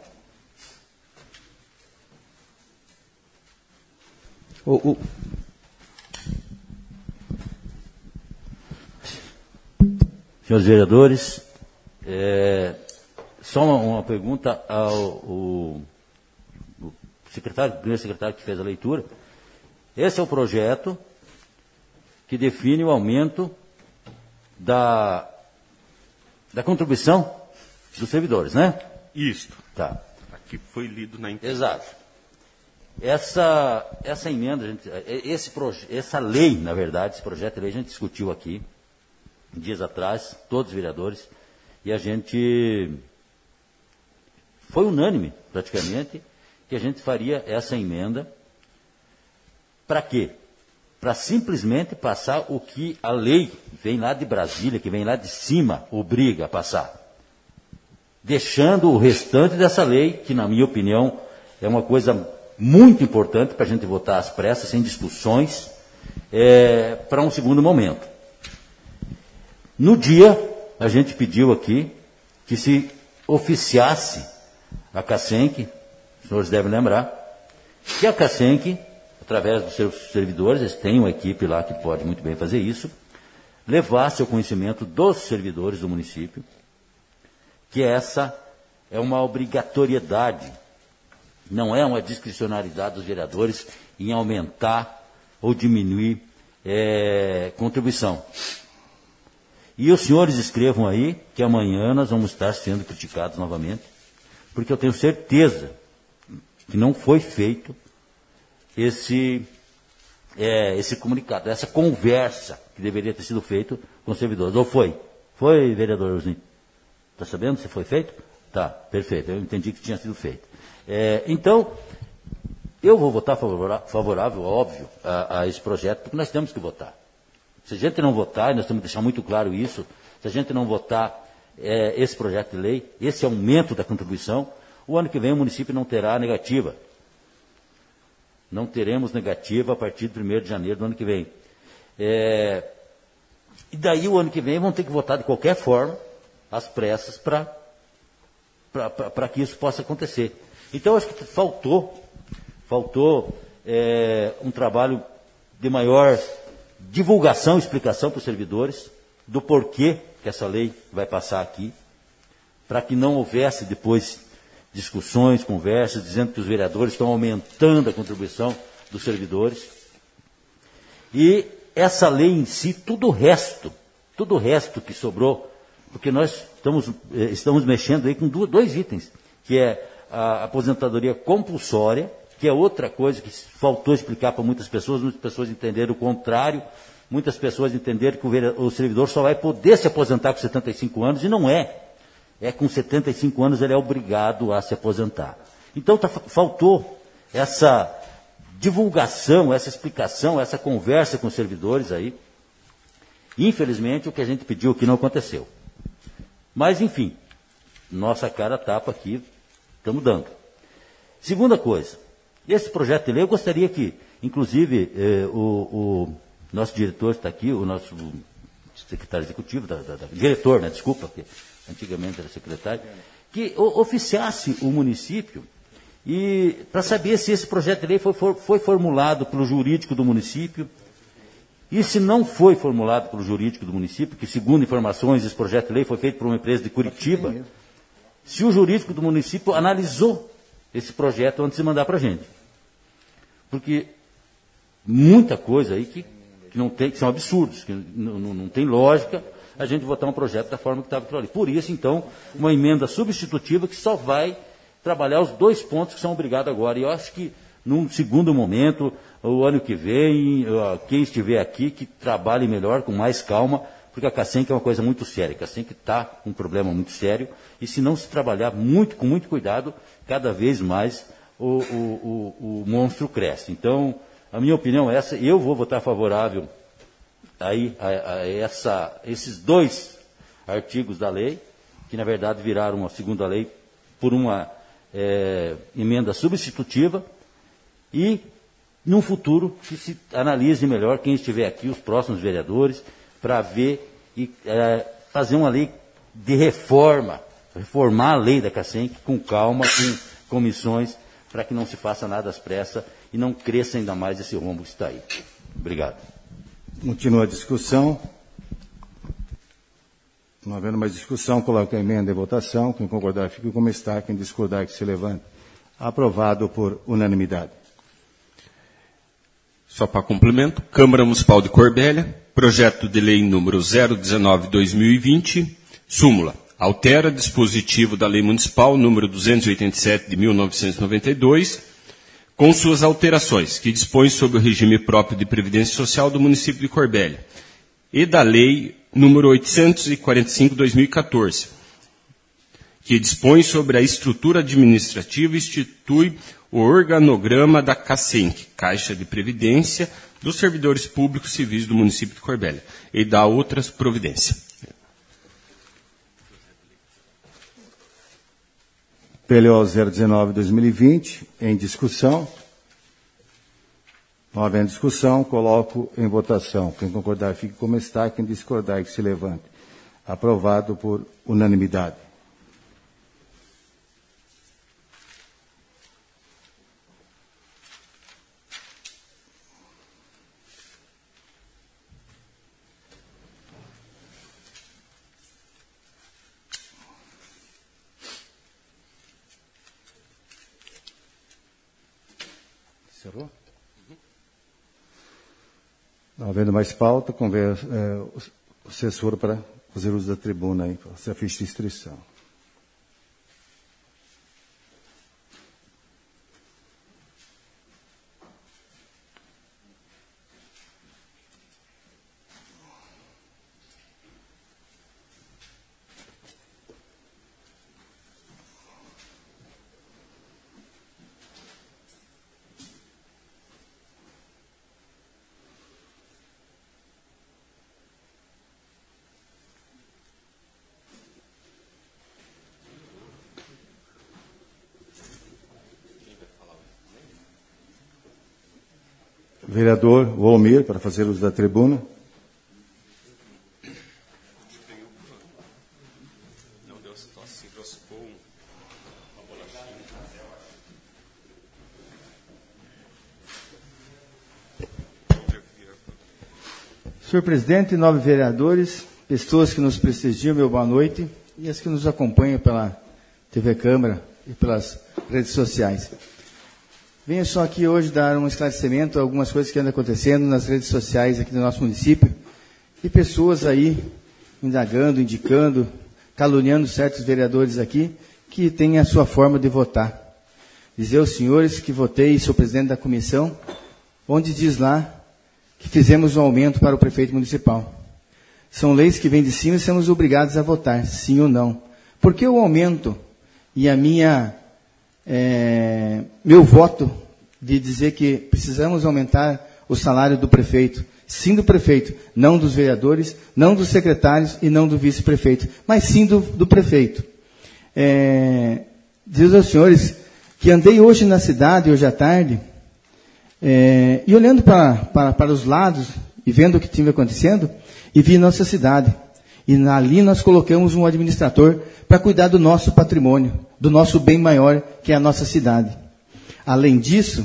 O, o... Senhores vereadores, é, só uma, uma pergunta ao, ao, ao secretário, primeiro secretário que fez a leitura. Esse é o projeto que define o aumento da, da contribuição dos servidores, né? Isto. Tá. Aqui foi lido na internet. Exato. Essa, essa emenda, a gente, esse proje, essa lei, na verdade, esse projeto de lei, a gente discutiu aqui, dias atrás, todos os vereadores, e a gente foi unânime, praticamente, que a gente faria essa emenda. Para quê? Para simplesmente passar o que a lei vem lá de Brasília, que vem lá de cima, obriga a passar. Deixando o restante dessa lei, que na minha opinião é uma coisa muito importante para a gente votar às pressas, sem discussões, é, para um segundo momento. No dia, a gente pediu aqui que se oficiasse a CACENC, os senhores devem lembrar, que a CACENC, através dos seus servidores, eles têm uma equipe lá que pode muito bem fazer isso, levasse ao conhecimento dos servidores do município que essa é uma obrigatoriedade, não é uma discricionariedade dos vereadores em aumentar ou diminuir é, contribuição. E os senhores escrevam aí que amanhã nós vamos estar sendo criticados novamente, porque eu tenho certeza que não foi feito esse, é, esse comunicado, essa conversa que deveria ter sido feito com os servidores. Ou foi? Foi, vereador Osni? Está sabendo se foi feito? Tá, perfeito, eu entendi que tinha sido feito. É, então, eu vou votar favorável, óbvio, a, a esse projeto, porque nós temos que votar. Se a gente não votar, e nós temos que deixar muito claro isso, se a gente não votar é, esse projeto de lei, esse aumento da contribuição, o ano que vem o município não terá negativa. Não teremos negativa a partir do primeiro de janeiro do ano que vem. É, e daí o ano que vem vão ter que votar de qualquer forma, às pressas, para que isso possa acontecer. Então, acho que faltou, faltou é, um trabalho de maior divulgação e explicação para os servidores do porquê que essa lei vai passar aqui, para que não houvesse depois discussões, conversas, dizendo que os vereadores estão aumentando a contribuição dos servidores. E essa lei em si, tudo o resto, tudo o resto que sobrou, porque nós estamos, estamos mexendo aí com dois itens, que é a aposentadoria compulsória, que é outra coisa que faltou explicar para muitas pessoas, muitas pessoas entenderam o contrário, muitas pessoas entenderam que o, o servidor só vai poder se aposentar com setenta e cinco anos, e não é. É com setenta e cinco anos ele é obrigado a se aposentar. Então tá, faltou essa divulgação, essa explicação, essa conversa com os servidores aí. Infelizmente, o que a gente pediu aqui não aconteceu. Mas, enfim, nossa cara tapa aqui, estamos dando. Segunda coisa, esse projeto de lei, eu gostaria que, inclusive, eh, o, o nosso diretor está aqui, o nosso secretário executivo, da, da, da, diretor, né, desculpa, porque antigamente era secretário, que o, oficiasse o município e para saber se esse projeto de lei foi, foi, foi formulado pelo jurídico do município. E se não foi formulado pelo jurídico do município, que segundo informações, esse projeto de lei foi feito por uma empresa de Curitiba, se o jurídico do município analisou esse projeto antes de mandar para a gente. Porque muita coisa aí que, que, não tem, que são absurdos, que não, não, não tem lógica a gente votar um projeto da forma que estava aquilo ali. Por isso, então, uma emenda substitutiva que só vai trabalhar os dois pontos que são obrigados agora. E eu acho que, num segundo momento, o ano que vem, quem estiver aqui, que trabalhe melhor, com mais calma, porque a CACENC é uma coisa muito séria. A CACENC está com um problema muito sério, e se não se trabalhar muito, com muito cuidado, cada vez mais o, o, o, o monstro cresce. Então, a minha opinião é essa, eu vou votar favorável aí, a, a essa, esses dois artigos da lei, que na verdade viraram uma segunda lei por uma é, emenda substitutiva, e no futuro que se analise melhor quem estiver aqui, os próximos vereadores, para ver e é, fazer uma lei de reforma, reformar a lei da CACENC com calma, com comissões, para que não se faça nada às pressas e não cresça ainda mais esse rombo que está aí. Obrigado. Continua a discussão. Não havendo mais discussão, coloco a emenda em votação. Quem concordar, fique como está. Quem discordar, que se levante. Aprovado por unanimidade. Só para complemento, Câmara Municipal de Corbélia, Projeto de Lei número zero dezenove barra dois mil e vinte, súmula. Altera dispositivo da Lei Municipal número duzentos e oitenta e sete de mil novecentos e noventa e dois, com suas alterações, que dispõe sobre o regime próprio de previdência social do município de Corbélia, e da Lei número oitocentos e quarenta e cinco barra dois mil e quatorze, que dispõe sobre a estrutura administrativa e institui o organograma da CACENC, Caixa de Previdência dos Servidores Públicos Civis do município de Corbélia, e dá outras providências. P L O zero dezenove barra dois mil e vinte, em discussão. Não havendo discussão, coloco em votação. Quem concordar, fique como está. Quem discordar, que se levante. Aprovado por unanimidade. Encerrou? Não havendo mais pauta, conversa, é, o assessor para fazer uso da tribuna aí, para fazer a ficha de inscrição. Vereador Volmir, para fazer uso da tribuna. Senhor presidente, nove vereadores, pessoas que nos prestigiam, meu boa noite, e as que nos acompanham pela T V Câmara e pelas redes sociais. Venho só aqui hoje dar um esclarecimento a algumas coisas que andam acontecendo nas redes sociais aqui do nosso município, e pessoas aí indagando, indicando, caluniando certos vereadores aqui que têm a sua forma de votar. Dizer aos senhores que votei e sou presidente da comissão, onde diz lá que fizemos um aumento para o prefeito municipal. São leis que vêm de cima e somos obrigados a votar, sim ou não. Por que o aumento e a minha... É, meu voto de dizer que precisamos aumentar o salário do prefeito, sim do prefeito, não dos vereadores, não dos secretários e não do vice-prefeito, mas sim do, do prefeito. É, diz aos senhores que andei hoje na cidade, hoje à tarde, é, e olhando para, para, para os lados e vendo o que tinha acontecendo, e vi nossa cidade. E ali nós colocamos um administrador para cuidar do nosso patrimônio, do nosso bem maior, que é a nossa cidade. Além disso,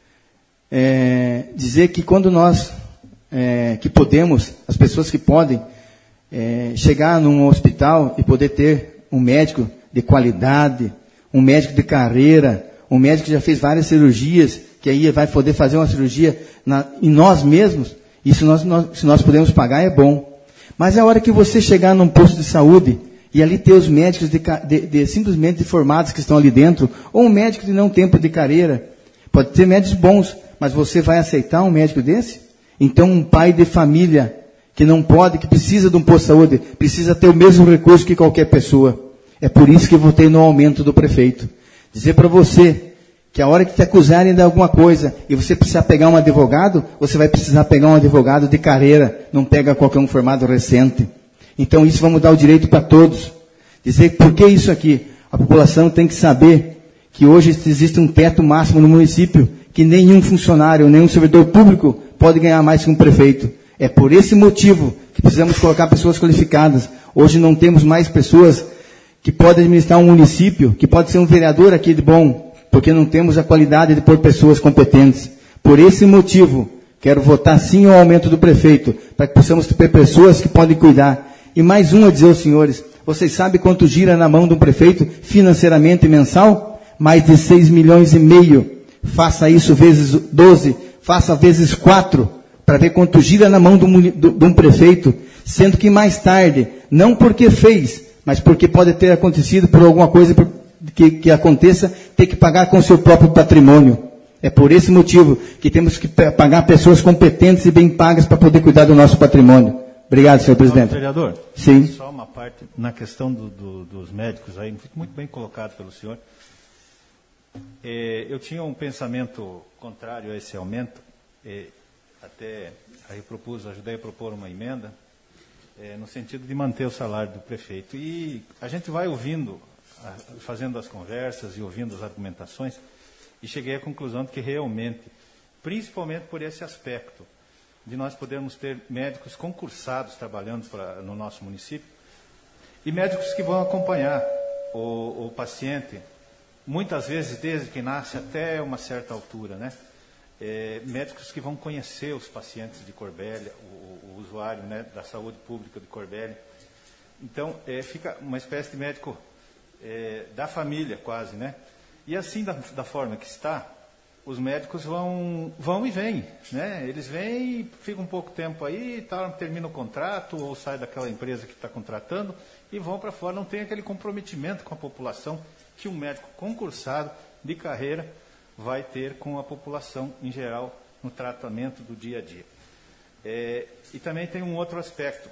é, dizer que quando nós, é, que podemos, as pessoas que podem, é, chegar num hospital e poder ter um médico de qualidade, um médico de carreira, um médico que já fez várias cirurgias, que aí vai poder fazer uma cirurgia na, em nós mesmos, isso nós, nós, se nós podemos pagar é bom. Mas a hora que você chegar num posto de saúde e ali ter os médicos de, de, de, simplesmente formados que estão ali dentro, ou um médico de não tempo de carreira, pode ter médicos bons, mas você vai aceitar um médico desse? Então um pai de família que não pode, que precisa de um posto de saúde, precisa ter o mesmo recurso que qualquer pessoa. É por isso que eu votei no aumento do prefeito. Dizer para você que a hora que te acusarem de alguma coisa e você precisar pegar um advogado, você vai precisar pegar um advogado de carreira, não pega qualquer um formado recente. Então isso vamos dar o direito para todos. Dizer por que isso aqui? A população tem que saber que hoje existe um teto máximo no município, que nenhum funcionário, nenhum servidor público pode ganhar mais que um prefeito. É por esse motivo que precisamos colocar pessoas qualificadas. Hoje não temos mais pessoas que podem administrar um município, que pode ser um vereador aqui de bom, porque não temos a qualidade de pôr pessoas competentes. Por esse motivo, quero votar sim ao aumento do prefeito, para que possamos ter pessoas que podem cuidar. E mais um a dizer aos senhores, vocês sabem quanto gira na mão de um prefeito financeiramente mensal? Mais de seis milhões e meio. Faça isso vezes doze, faça vezes quatro, para ver quanto gira na mão de um, do, de um prefeito, sendo que mais tarde, não porque fez, mas porque pode ter acontecido por alguma coisa que, que aconteça, ter que pagar com o seu próprio patrimônio. É por esse motivo que temos que pagar pessoas competentes e bem pagas para poder cuidar do nosso patrimônio. Obrigado, senhor presidente. Vereador, sim. Só uma parte na questão do, do, dos médicos aí, muito bem colocado pelo senhor. É, eu tinha um pensamento contrário a esse aumento, é, até aí eu propus, ajudei a propor uma emenda, é, no sentido de manter o salário do prefeito. E a gente vai ouvindo, a, fazendo as conversas e ouvindo as argumentações, e cheguei à conclusão de que realmente, principalmente por esse aspecto, de nós podermos ter médicos concursados trabalhando pra, no nosso município, e médicos que vão acompanhar o, o paciente, muitas vezes desde que nasce até uma certa altura, né? É, médicos que vão conhecer os pacientes de Corbélia, o, o usuário, né, da saúde pública de Corbélia. Então, é, fica uma espécie de médico é, da família, quase, né? E assim, da, da forma que está, os médicos vão, vão e vêm, né? Eles vêm e ficam um pouco tempo aí, tal, termina o contrato, ou sai daquela empresa que está contratando, e vão para fora, não tem aquele comprometimento com a população que um médico concursado de carreira vai ter com a população em geral no tratamento do dia a dia. É, e também tem um outro aspecto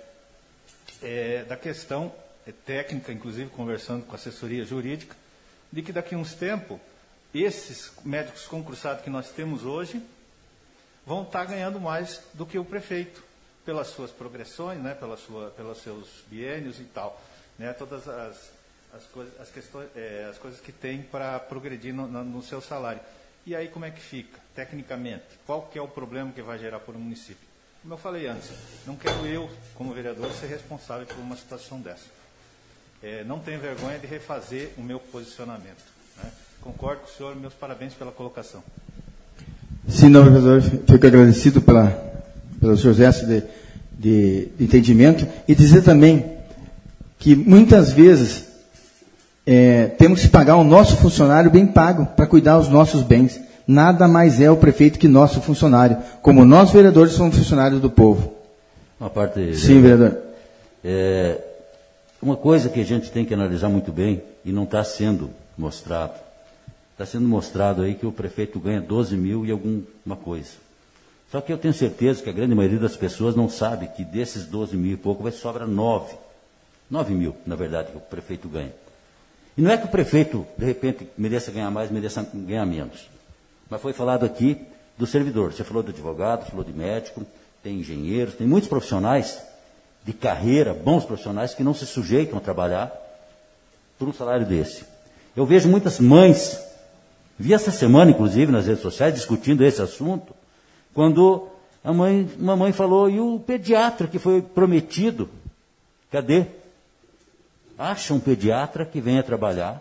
é, da questão é, técnica, inclusive conversando com a assessoria jurídica, de que daqui a uns tempos, esses médicos concursados que nós temos hoje vão estar ganhando mais do que o prefeito, pelas suas progressões, né, pela sua, pelos seus biênios e tal, né, todas as, as, coisas, as, questões, é, as coisas que tem para progredir no, no, no seu salário. E aí como é que fica, tecnicamente? Qual que é o problema que vai gerar para o município? Como eu falei antes, não quero eu, como vereador, ser responsável por uma situação dessa. É, não tenho vergonha de refazer o meu posicionamento. Né? Concordo com o senhor, meus parabéns pela colocação. Sim, não, professor, fico agradecido pela, pelo seu gesto de, de, de entendimento e dizer também que muitas vezes é, temos que pagar o nosso funcionário bem pago para cuidar dos nossos bens. Nada mais é o prefeito que nosso funcionário, como nós vereadores somos funcionários do povo. Uma parte. Sim, vereador. É, uma coisa que a gente tem que analisar muito bem e não está sendo mostrado. Está sendo mostrado aí que o prefeito ganha doze mil e alguma coisa. Só que eu tenho certeza que a grande maioria das pessoas não sabe que desses doze mil e pouco vai sobrar nove. nove mil, na verdade, que o prefeito ganha. E não é que o prefeito, de repente, mereça ganhar mais, mereça ganhar menos. Mas foi falado aqui do servidor. Você falou do advogado, falou de médico, tem engenheiros, tem muitos profissionais de carreira, bons profissionais, que não se sujeitam a trabalhar por um salário desse. Eu vejo muitas mães, vi essa semana, inclusive, nas redes sociais, discutindo esse assunto, quando a mãe, uma mãe falou, e o pediatra que foi prometido, cadê? Acha um pediatra que venha trabalhar,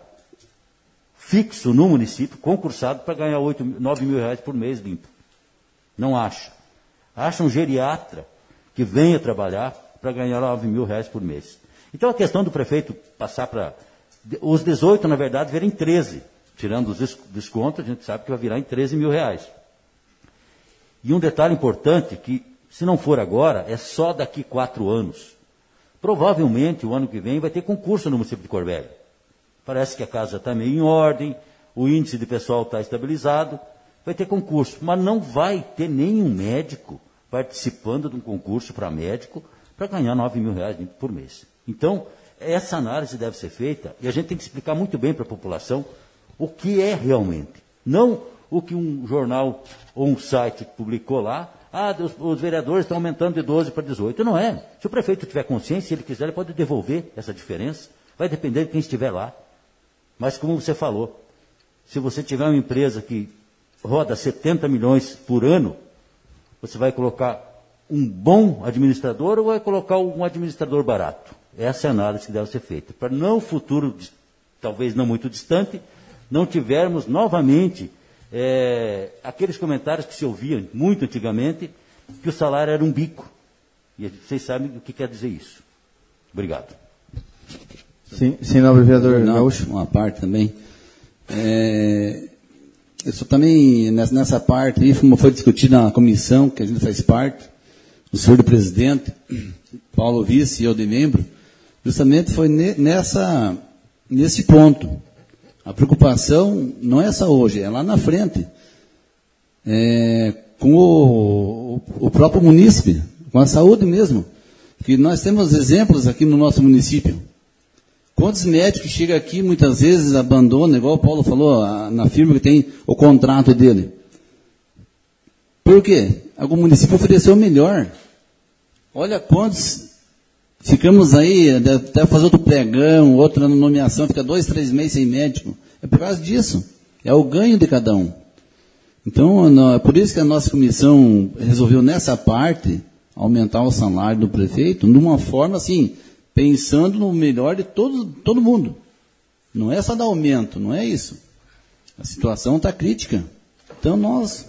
fixo no município, concursado, para ganhar oito, nove mil reais por mês limpo. Não acha. Acha um geriatra que venha trabalhar para ganhar nove mil reais por mês. Então a questão do prefeito passar para... Os dezoito, na verdade, virem treze. Tirando os descontos, a gente sabe que vai virar em treze mil reais. E um detalhe importante, que se não for agora, é só daqui quatro anos. Provavelmente, o ano que vem, vai ter concurso no município de Corbélia. Parece que a casa já está meio em ordem, o índice de pessoal está estabilizado, vai ter concurso. Mas não vai ter nenhum médico participando de um concurso para médico para ganhar nove mil reais por mês. Então, essa análise deve ser feita e a gente tem que explicar muito bem para a população o que é realmente. Não o que um jornal ou um site publicou lá, ah, os, os vereadores estão aumentando de doze para dezoito. Não é. Se o prefeito tiver consciência, se ele quiser, ele pode devolver essa diferença. Vai depender de quem estiver lá. Mas como você falou, se você tiver uma empresa que roda setenta milhões por ano, você vai colocar um bom administrador ou vai colocar um administrador barato? Essa é a análise que deve ser feita. Para no futuro, talvez não muito distante, não tivermos novamente é, aqueles comentários que se ouviam muito antigamente, que o salário era um bico. E vocês sabem o que quer dizer isso. Obrigado. Sim, sim, nobre vereador Gaúcho. Uma parte também. É, eu sou também, nessa, nessa parte aí, como foi discutido na comissão, que a gente faz parte, o senhor do presidente, Paulo Vice e eu de membro, justamente foi ne, nessa, nesse ponto. A preocupação não é só hoje, é lá na frente. É, com o, o próprio munícipe, com a saúde mesmo. Que nós temos exemplos aqui no nosso município. Quantos médicos chegam aqui, muitas vezes abandonam, igual o Paulo falou, a, na firma que tem o contrato dele. Por quê? Algum município ofereceu melhor. Olha quantos ficamos aí, até fazer outro pregão, outra nomeação, fica dois, três meses sem médico. É por causa disso. É o ganho de cada um. Então, é por isso que a nossa comissão resolveu, nessa parte, aumentar o salário do prefeito, de uma forma assim, pensando no melhor de todo, todo mundo. Não é só dar aumento, não é isso. A situação está crítica. Então, nós,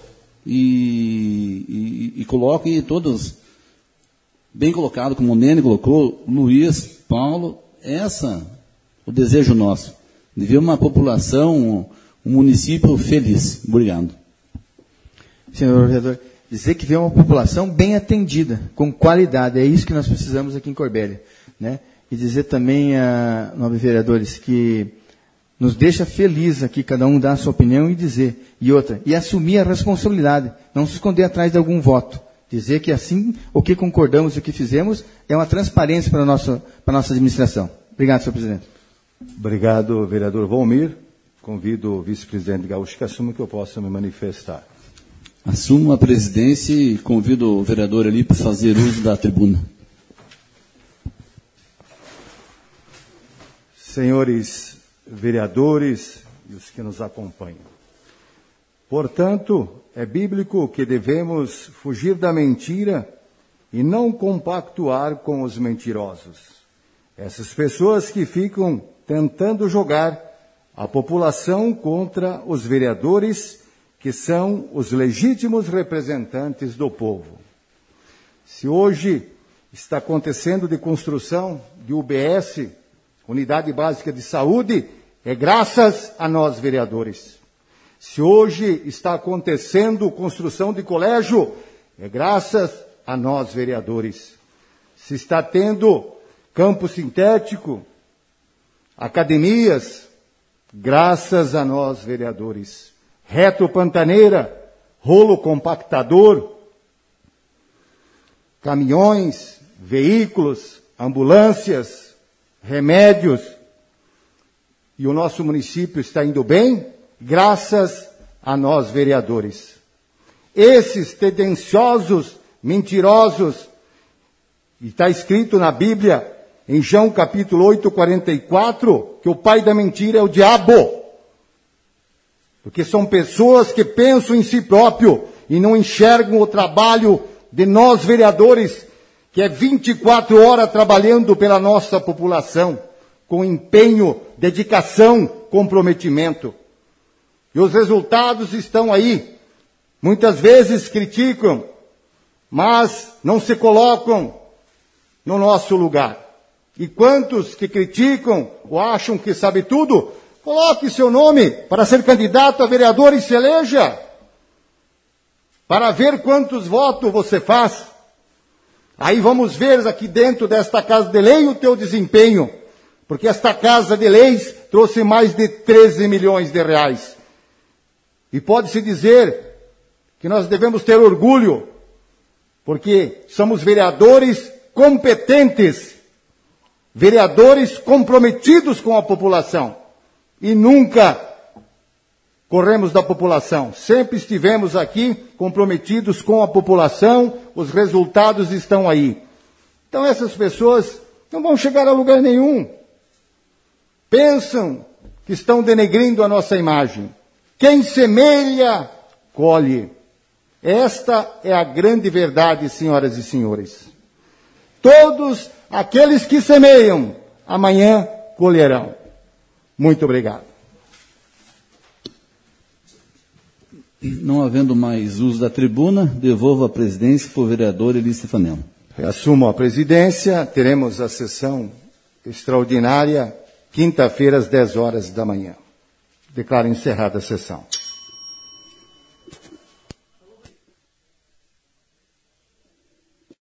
e, e, e coloquem todos, bem colocado, como o Nene colocou, Luiz, Paulo, essa o desejo nosso, de ver uma população, um município feliz. Obrigado. Senhor vereador, dizer que vê uma população bem atendida, com qualidade, é isso que nós precisamos aqui em Corbélia, né? E dizer também, a nobres vereadores, que nos deixa feliz aqui, cada um dar a sua opinião e dizer, e outra, e assumir a responsabilidade, não se esconder atrás de algum voto, dizer que assim, o que concordamos e o que fizemos, é uma transparência para a nossa, para a nossa administração. Obrigado, senhor presidente. Obrigado, vereador Valmir. Convido o vice-presidente Gaúcho que assuma que eu possa me manifestar. Assumo a presidência e convido o vereador ali para fazer uso da tribuna. Senhores vereadores e os que nos acompanham. Portanto, é bíblico que devemos fugir da mentira e não compactuar com os mentirosos. Essas pessoas que ficam tentando jogar a população contra os vereadores, que são os legítimos representantes do povo. Se hoje está acontecendo de construção de U B S, Unidade Básica de Saúde, é graças a nós, vereadores. Se hoje está acontecendo construção de colégio, é graças a nós, vereadores. Se está tendo campo sintético, academias, graças a nós, vereadores. Reto pantaneira, rolo compactador, caminhões, veículos, ambulâncias, remédios. E o nosso município está indo bem, graças a nós, vereadores. Esses tendenciosos, mentirosos, e está escrito na Bíblia, em João capítulo oito, quarenta e quatro, que o pai da mentira é o diabo. Porque são pessoas que pensam em si próprio e não enxergam o trabalho de nós, vereadores, que é vinte e quatro horas trabalhando pela nossa população, com empenho, dedicação, comprometimento. E os resultados estão aí. Muitas vezes criticam, mas não se colocam no nosso lugar. E quantos que criticam ou acham que sabe tudo, coloque seu nome para ser candidato a vereador e se eleja, para ver quantos votos você faz. Aí vamos ver aqui dentro desta Casa de Lei o teu desempenho, porque esta Casa de Leis trouxe mais de treze milhões de reais. E pode-se dizer que nós devemos ter orgulho, porque somos vereadores competentes, vereadores comprometidos com a população. E nunca corremos da população. Sempre estivemos aqui comprometidos com a população, os resultados estão aí. Então essas pessoas não vão chegar a lugar nenhum. Pensam que estão denegrindo a nossa imagem. Quem semeia, colhe. Esta é a grande verdade, senhoras e senhores. Todos aqueles que semeiam, amanhã colherão. Muito obrigado. Não havendo mais uso da tribuna, devolvo a presidência para o vereador Eli Stefanel. Assumo a presidência, teremos a sessão extraordinária, quinta-feira, às dez horas da manhã. Declaro encerrada a sessão.